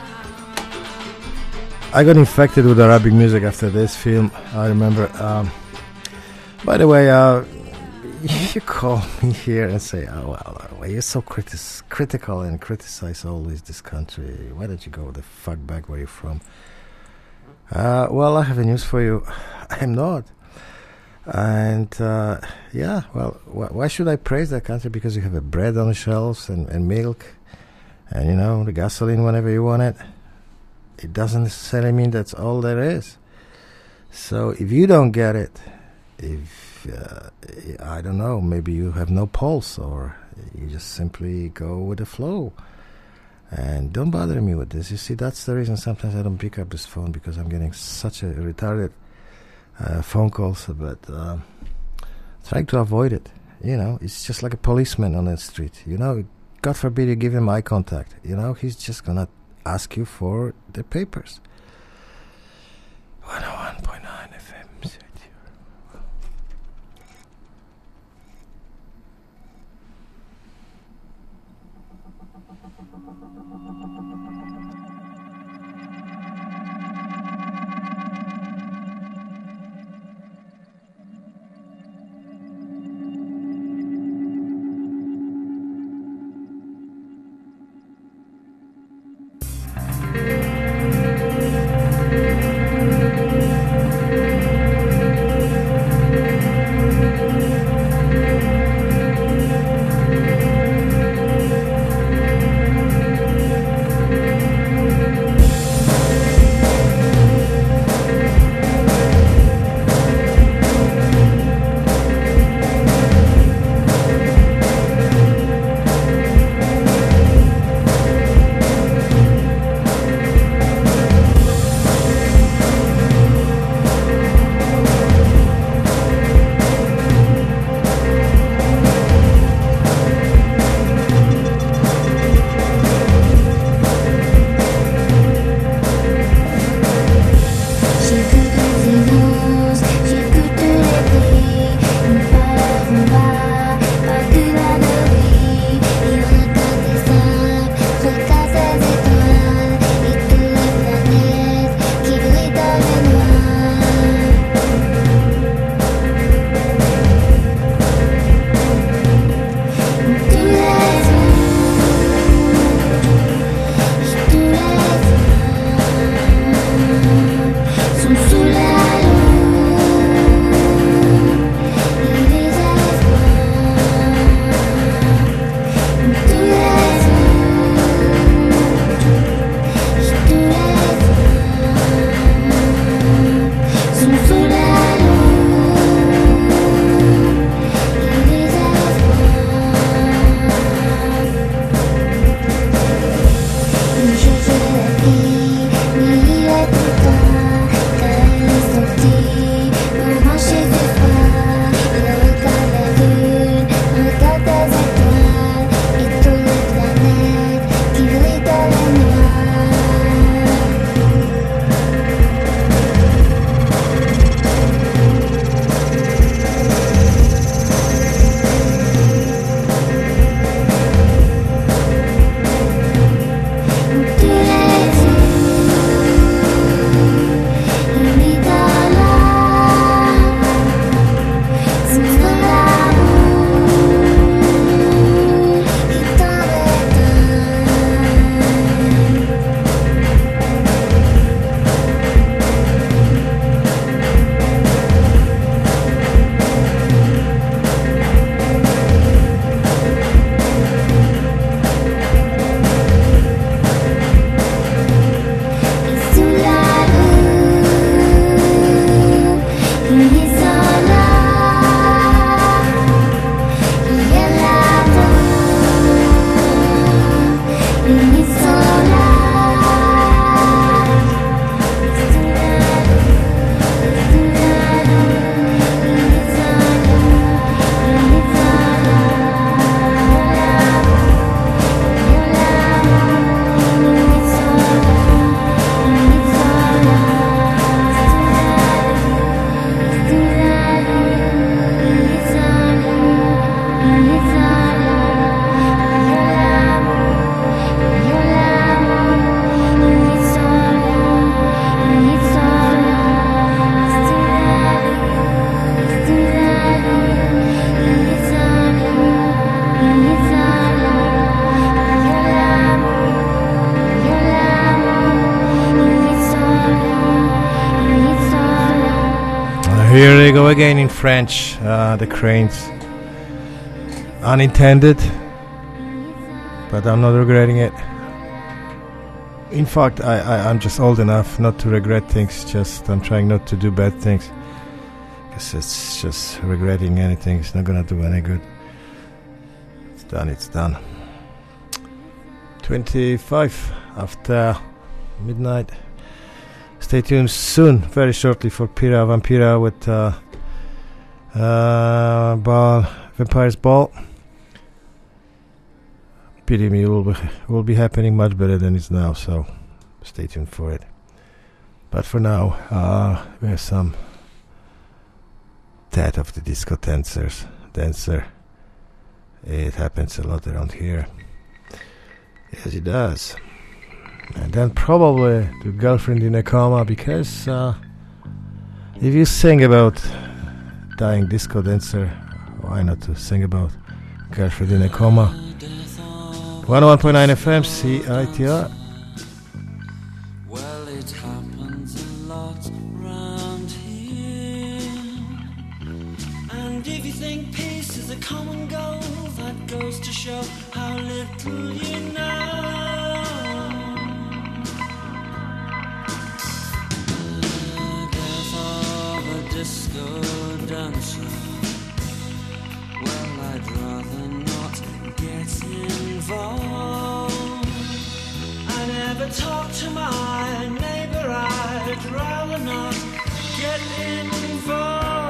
B: I got infected with Arabic music after this film. I remember. Um, by the way, uh, you call me here and say, "Oh well, you're so critis- critical and criticize always this country. Why don't you go the fuck back where you're from?" Uh, well, I have a news for you. I'm not. And uh, yeah, well, wh- why should I praise that country? Because you have a bread on the shelves and, and milk, and you know the gasoline whenever you want it. It doesn't necessarily mean that's all there is. So if you don't get it, if uh, I don't know, maybe you have no pulse, or you just simply go with the flow. And don't bother me with this. You see, that's the reason sometimes I don't pick up this phone, because I'm getting such a retarded uh, phone calls. But uh, trying to avoid it. You know, it's just like a policeman on the street. You know, God forbid you give him eye contact. You know, he's just gonna ask you for the papers. one oh one point nine F M. Here they go again in French, uh, the cranes. Unintended, but I'm not regretting it. In fact, I, I, I'm just old enough not to regret things, just I'm trying not to do bad things. Because it's just regretting anything, it's not gonna do any good. It's done, it's done. twenty-five after midnight. Stay tuned soon, very shortly, for Pira Vampira with uh, uh, ball, Vampire's Ball. Pity me, will be, will be happening much better than it's now, so stay tuned for it. But for now, uh, we have some Death of the Disco Dancers, Dancer. It happens a lot around here. Yes, it does. And then probably the Girlfriend in a Coma, because uh, if you sing about dying disco dancer, why not to sing about Girlfriend in a Coma? one oh one point nine F M, C I T R.
I: Well, it happens a lot round here. And if you think peace is a common goal, that goes to show how little you know. Disco dancer. Well, I'd rather not get involved. I never talk to my neighbor. I'd rather not get involved.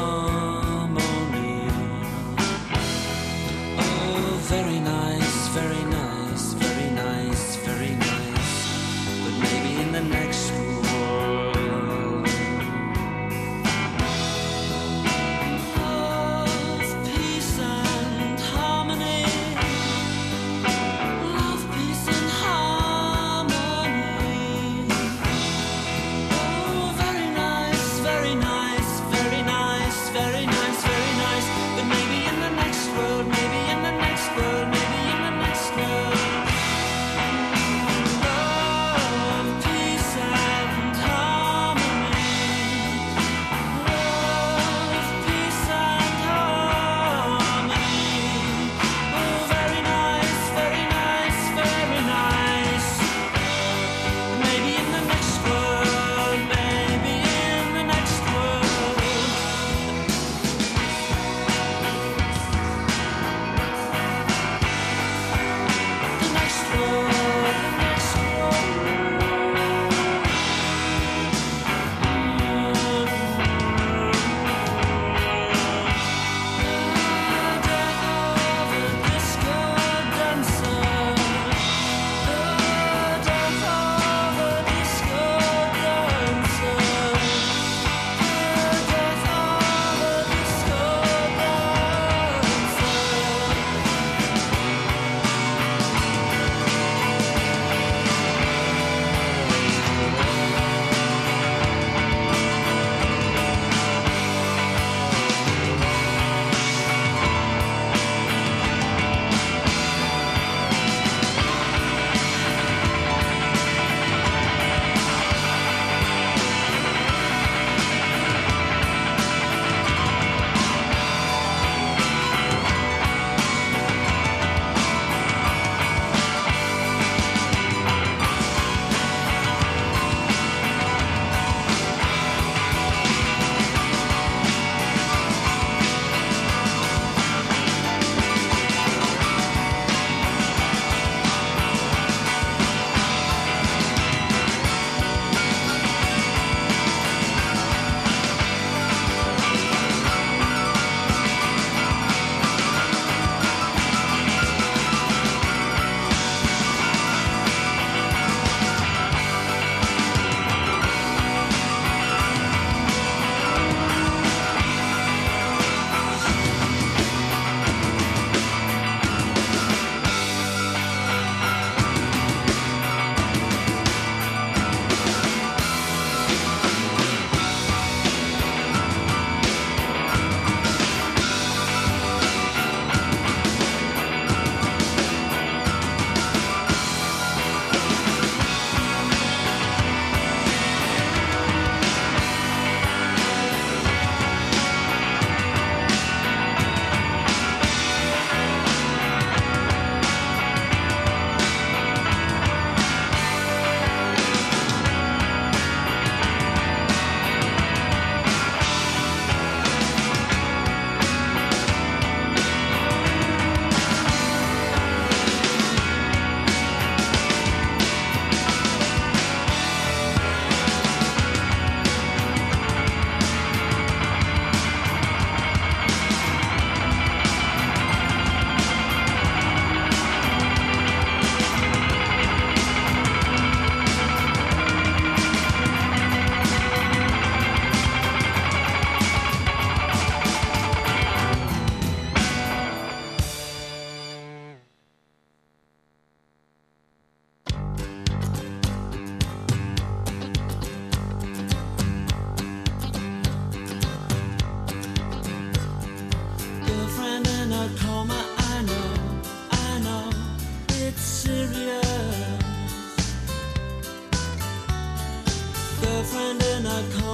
I: Very nice, very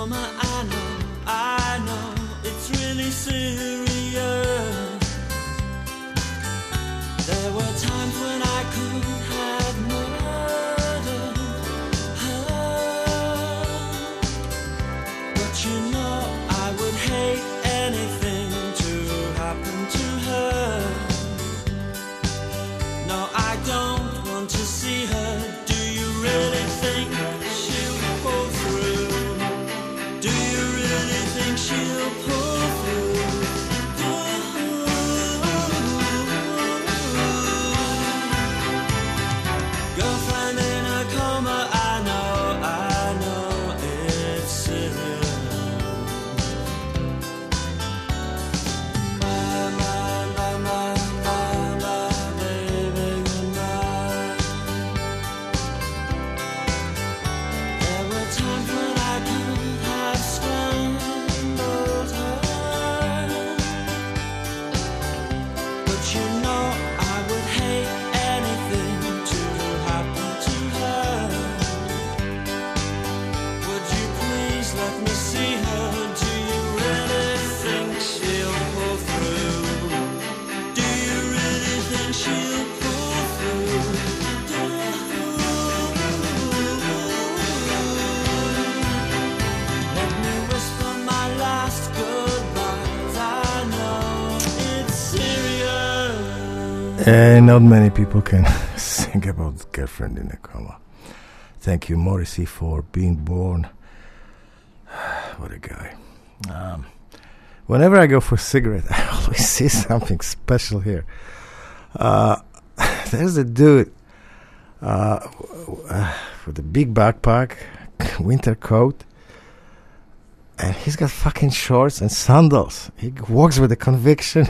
I: coma. I know, I know, it's really serious. There were times when I could have murdered her, but you know I would hate anything to happen to her. No, I don't want to see her. Do you really think she'll pull through? Do you really think she'll pull through? Girlfriend in a coma, I know, I know it's serious. My, my, my, my, my, my baby, goodnight. There were times when I could have strangled her, but you know I would hate anything to happen to her. Would you please let me see her? Do you really think she'll pull through? Do you really think she'll pull through? Let me whisper my last goodbyes. I know it's serious.
B: And not many people can sing about girlfriend in a coma. Thank you, Morrissey, for being born. What a guy. Um, whenever I go for a cigarette, I always see something special here. Uh, there's a dude uh, w- uh, with a big backpack, winter coat, and he's got fucking shorts and sandals. He walks with a conviction.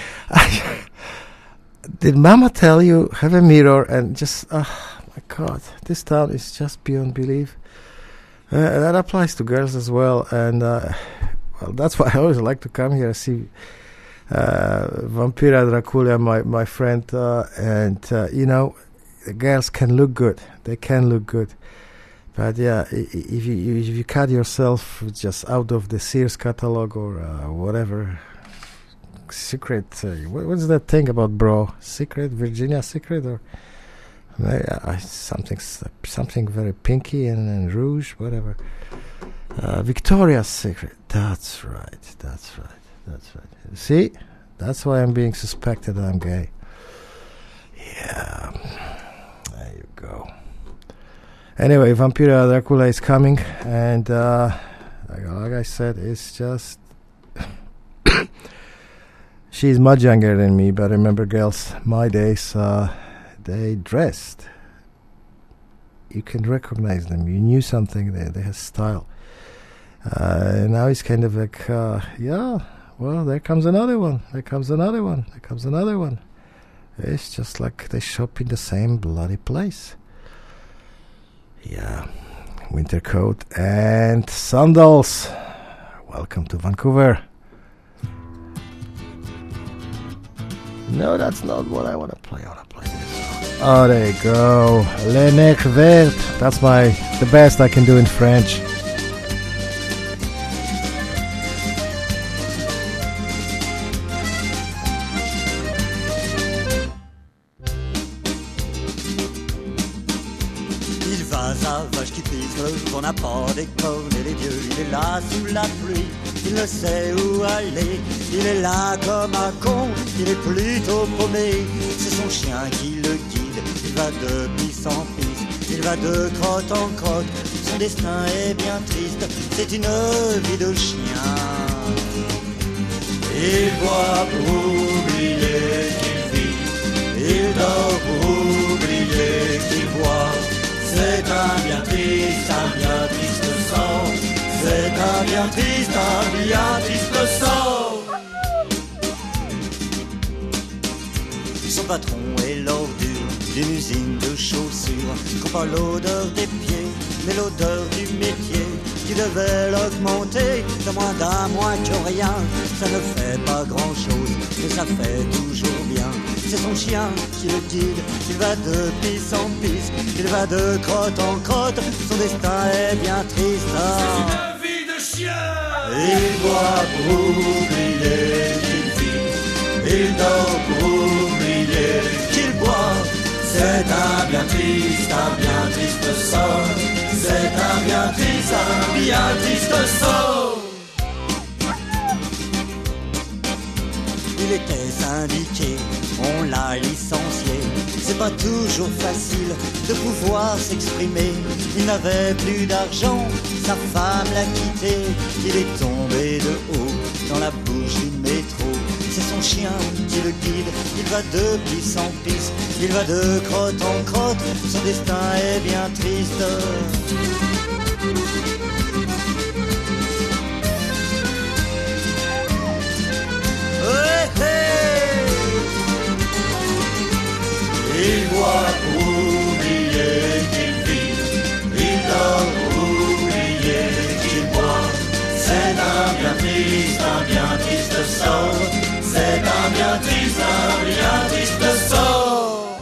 B: Did Mama tell you, have a mirror and just, oh my God, this town is just beyond belief. Uh, that applies to girls as well, and uh, well, that's why I always like to come here. See uh, Vampira Dracula, my my friend, uh, and uh, you know, the girls can look good. They can look good, but yeah, i- i- if you if you cut yourself just out of the Sears catalog or uh, whatever. Secret, uh, what, what's that thing about bro? Secret, Virginia Secret, or maybe, uh, something, s- something very pinky and, and rouge, whatever. Uh, Victoria's Secret. That's right. That's right. That's right. See, that's why I'm being suspected that I'm gay. Yeah, there you go. Anyway, Vampira Dracula is coming, and uh, like, like I said, it's just. She's much younger than me, but I remember girls my days, uh, they dressed. You can recognize them. You knew something. They, they had style. Uh, now it's kind of like, uh, yeah, well, there comes another one. There comes another one. There comes another one. It's just like they shop in the same bloody place. Yeah, winter coat and sandals. Welcome to Vancouver. No, that's not what I want to play. I want to play this song. Oh, there you go. Le Nec Vert. That's my the best I can do in French.
J: Il va sa vache qui pisse, on n'a pas d'école et les dieux, il est là sous la pluie, il ne sait où aller, il est là comme un con, il est plutôt paumé, c'est son chien qui le guide, il va de pisse en pisse, il va de crotte en crotte, son destin est bien triste, c'est une vie de chien. Il boit pour oublier qu'il vit, il dort pour oublier qu'il boit. C'est un bien triste, un bien triste sort. C'est un bien triste, un bien triste sort. Son patron est l'ordure d'une usine de chaussures. Qu'on pas l'odeur des pieds, mais l'odeur du métier qui devait l'augmenter de moins d'un mois que rien. Ça ne fait pas grand chose, mais ça fait toujours bien. C'est son chien qui le guide, il va de pisse en pisse, il va de crotte en crotte, son destin est bien triste.
D: C'est une vie de chien.
J: Il boit pour oublier qu'il vit, il dort pour oublier qu'il boit. C'est un bien triste, un bien triste sort. C'est un bien triste, un bien triste sort. Il était syndiqué, on l'a licencié. C'est pas toujours facile de pouvoir s'exprimer. Il n'avait plus d'argent, sa femme l'a quitté. Il est tombé de haut dans la bouche du métro. C'est son chien qui le guide, il va de pisse en pisse, il va de crotte en crotte, son destin est bien triste. Hey, hey. Il boit pour oublier qu'il vit, il dort pour oublier qu'il boit. C'est un bien triste, un bien triste sort. C'est un bien triste, un bien triste sort.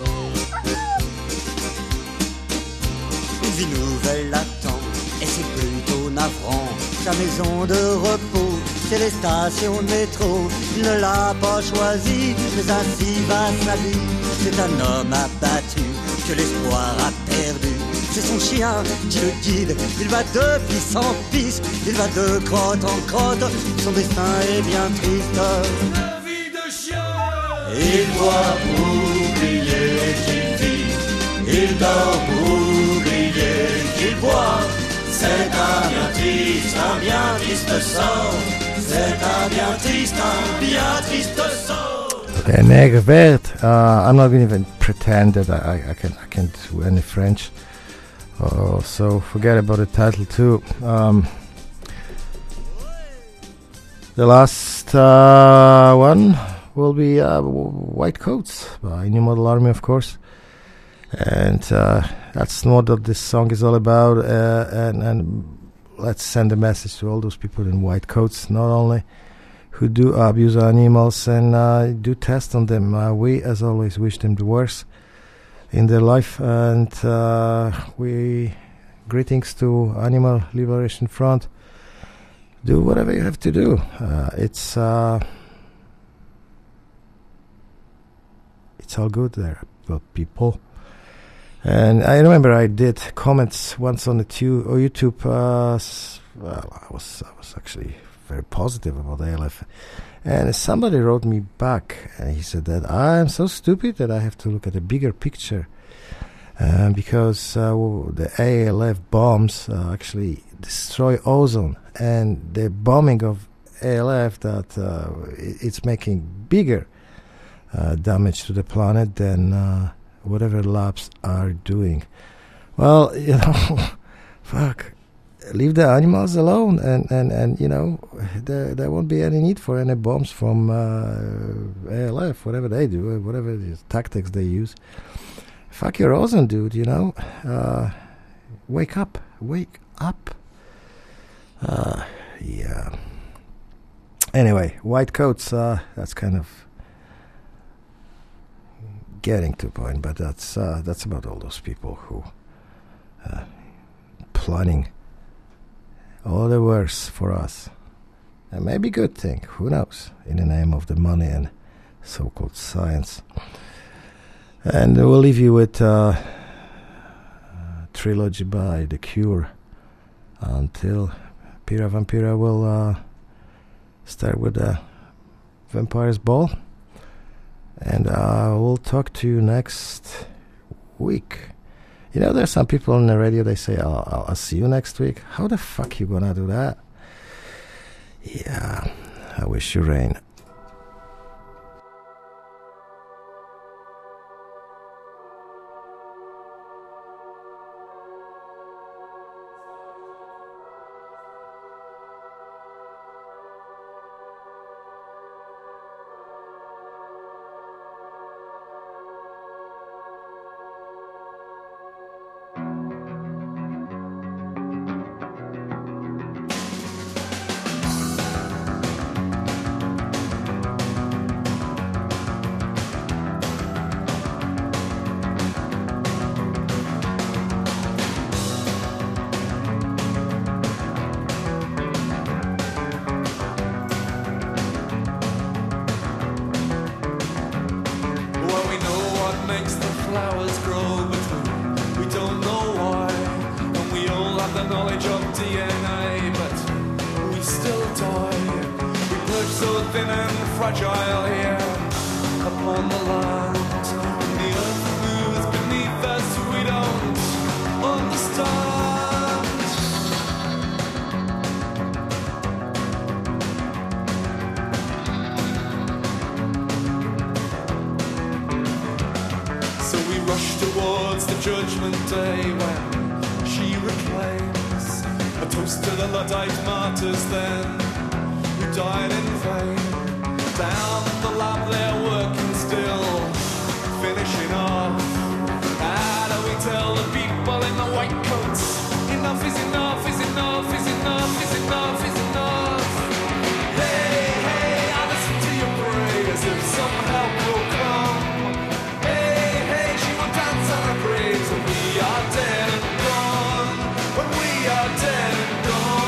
J: Une vie nouvelle attend, et c'est plutôt navrant. Sa maison de repos, c'est les stations de métro. Il ne l'a pas choisi, mais ainsi va sa vie. C'est un homme abattu, que l'espoir a perdu. C'est son chien qui le guide, il va de pisse en pisse, il va de crotte en crotte, son destin est bien triste. La vie de chien. Il boit pour oublier qu'il vit, il dort pour oublier qu'il boit. C'est un bien triste, un bien triste sort. C'est un bien triste, un bien triste sort.
B: Okay, Negerwert. Uh, I'm not going to even pretend that I, I can I can do any French. Oh, so forget about the title too. Um, the last uh, one will be uh, White Coats by New Model Army, of course, and uh, that's not what this song is all about. Uh, and, and let's send a message to all those people in white coats, not only who do abuse animals and uh, do test on them. Uh, we, as always, wish them the worst in their life, and uh, we greetings to Animal Liberation Front. Do whatever you have to do. Uh, it's uh, it's all good there, well, people. And I remember I did comments once on the tu- or YouTube. Uh, s- well, I was I was actually very positive about A L F. And somebody wrote me back, and he said that I'm so stupid that I have to look at a bigger picture, uh, because uh, the A L F bombs uh, actually destroy ozone, and the bombing of A L F that uh, it's making bigger uh, damage to the planet than uh, whatever labs are doing. Well, you know, fuck. Leave the animals alone, and, and, and you know, there there won't be any need for any bombs from uh, A L F, whatever they do, whatever tactics they use. Fuck your ozone, dude, you know. Uh, wake up, wake up. Uh, yeah. Anyway, white coats, uh, that's kind of getting to a point, but that's, uh, that's about all those people who uh, planning all the worse for us. And maybe good thing, who knows, in the name of the money and so-called science. And we'll leave you with uh, Trilogy by The Cure until Pira Vampira will uh, start with the Vampire's Ball. And uh, we'll talk to you next week. You know, there's some people on the radio, they say, I'll, I'll, I'll see you next week. How the fuck you gonna do that? Yeah, I wish you rain.
K: D N A, but we still die. We perch so thin and fragile here upon the land. And the earth moves beneath us, we don't understand. So we rush towards the judgment day when she reclaims a toast to the Luddite martyrs then, who died in vain. Down the lab they're working still, finishing off. How do we tell the people in the white coats, enough is enough, is enough, is enough, is enough, is enough. Hey, hey, I listen to your prayers if some help will come. Hey, hey, she will dance on her graves when we are dead and gone. When we are dead and gone.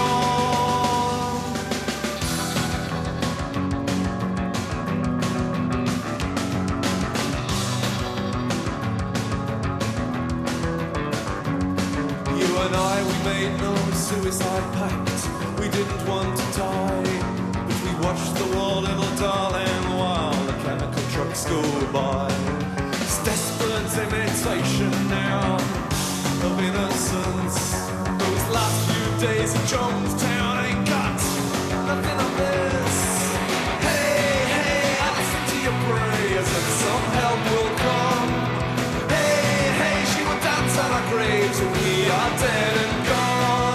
K: You and I, we made no suicide pact. We didn't want to die, but we watched the war, little darling, while the chemical trucks go by. It's desperate imitation now of innocence. Those last few days in Jonestown ain't got nothing of this. Hey, hey, I listen to your prayers and some help will come. Hey, hey, she will dance on our graves when we are dead and gone.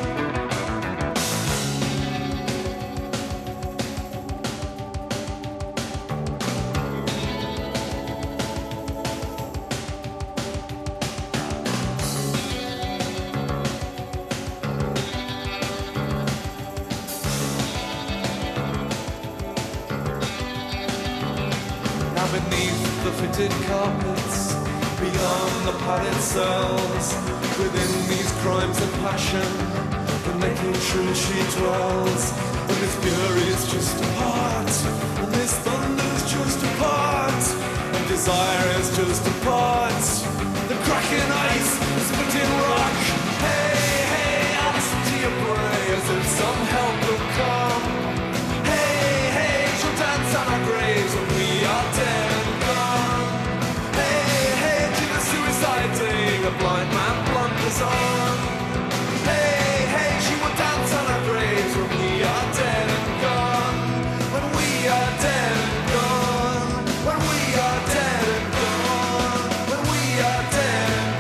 K: Now beneath the fitted carpets, beyond the padded cells, within these crimes of passion, the naked truth she dwells. And this fury's just a part, and this thunder's just a part, and desire is just a part. The cracking ice, the splitting rock. Hey, hey, I listen to your prayers and some help will come. Hey, hey, she'll dance on our graves when we are dead and gone. Hey, hey, to the suicide day, a blind man blunders on. Hey, hey, she will dance on our graves when we are dead and gone. When we are dead and gone. When we are dead and gone. When we are dead and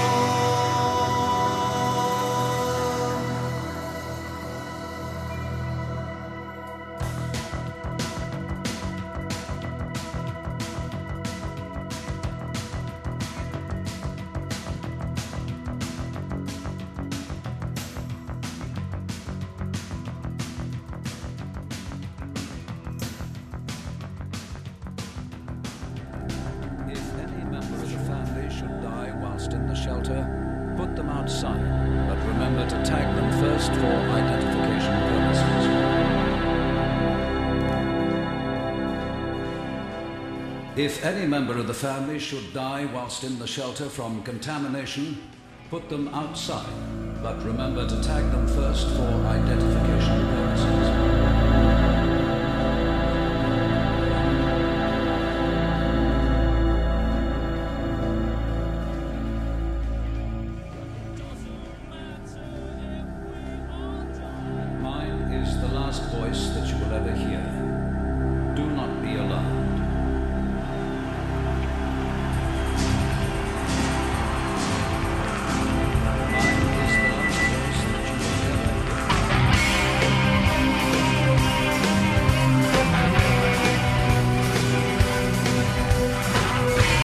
K: gone.
A: If any member of the family should die whilst in the shelter, put them outside, but remember to tag them first for identification purposes. If any member of the family should die whilst in the shelter from contamination, put them outside, but remember to tag them first for identification purposes.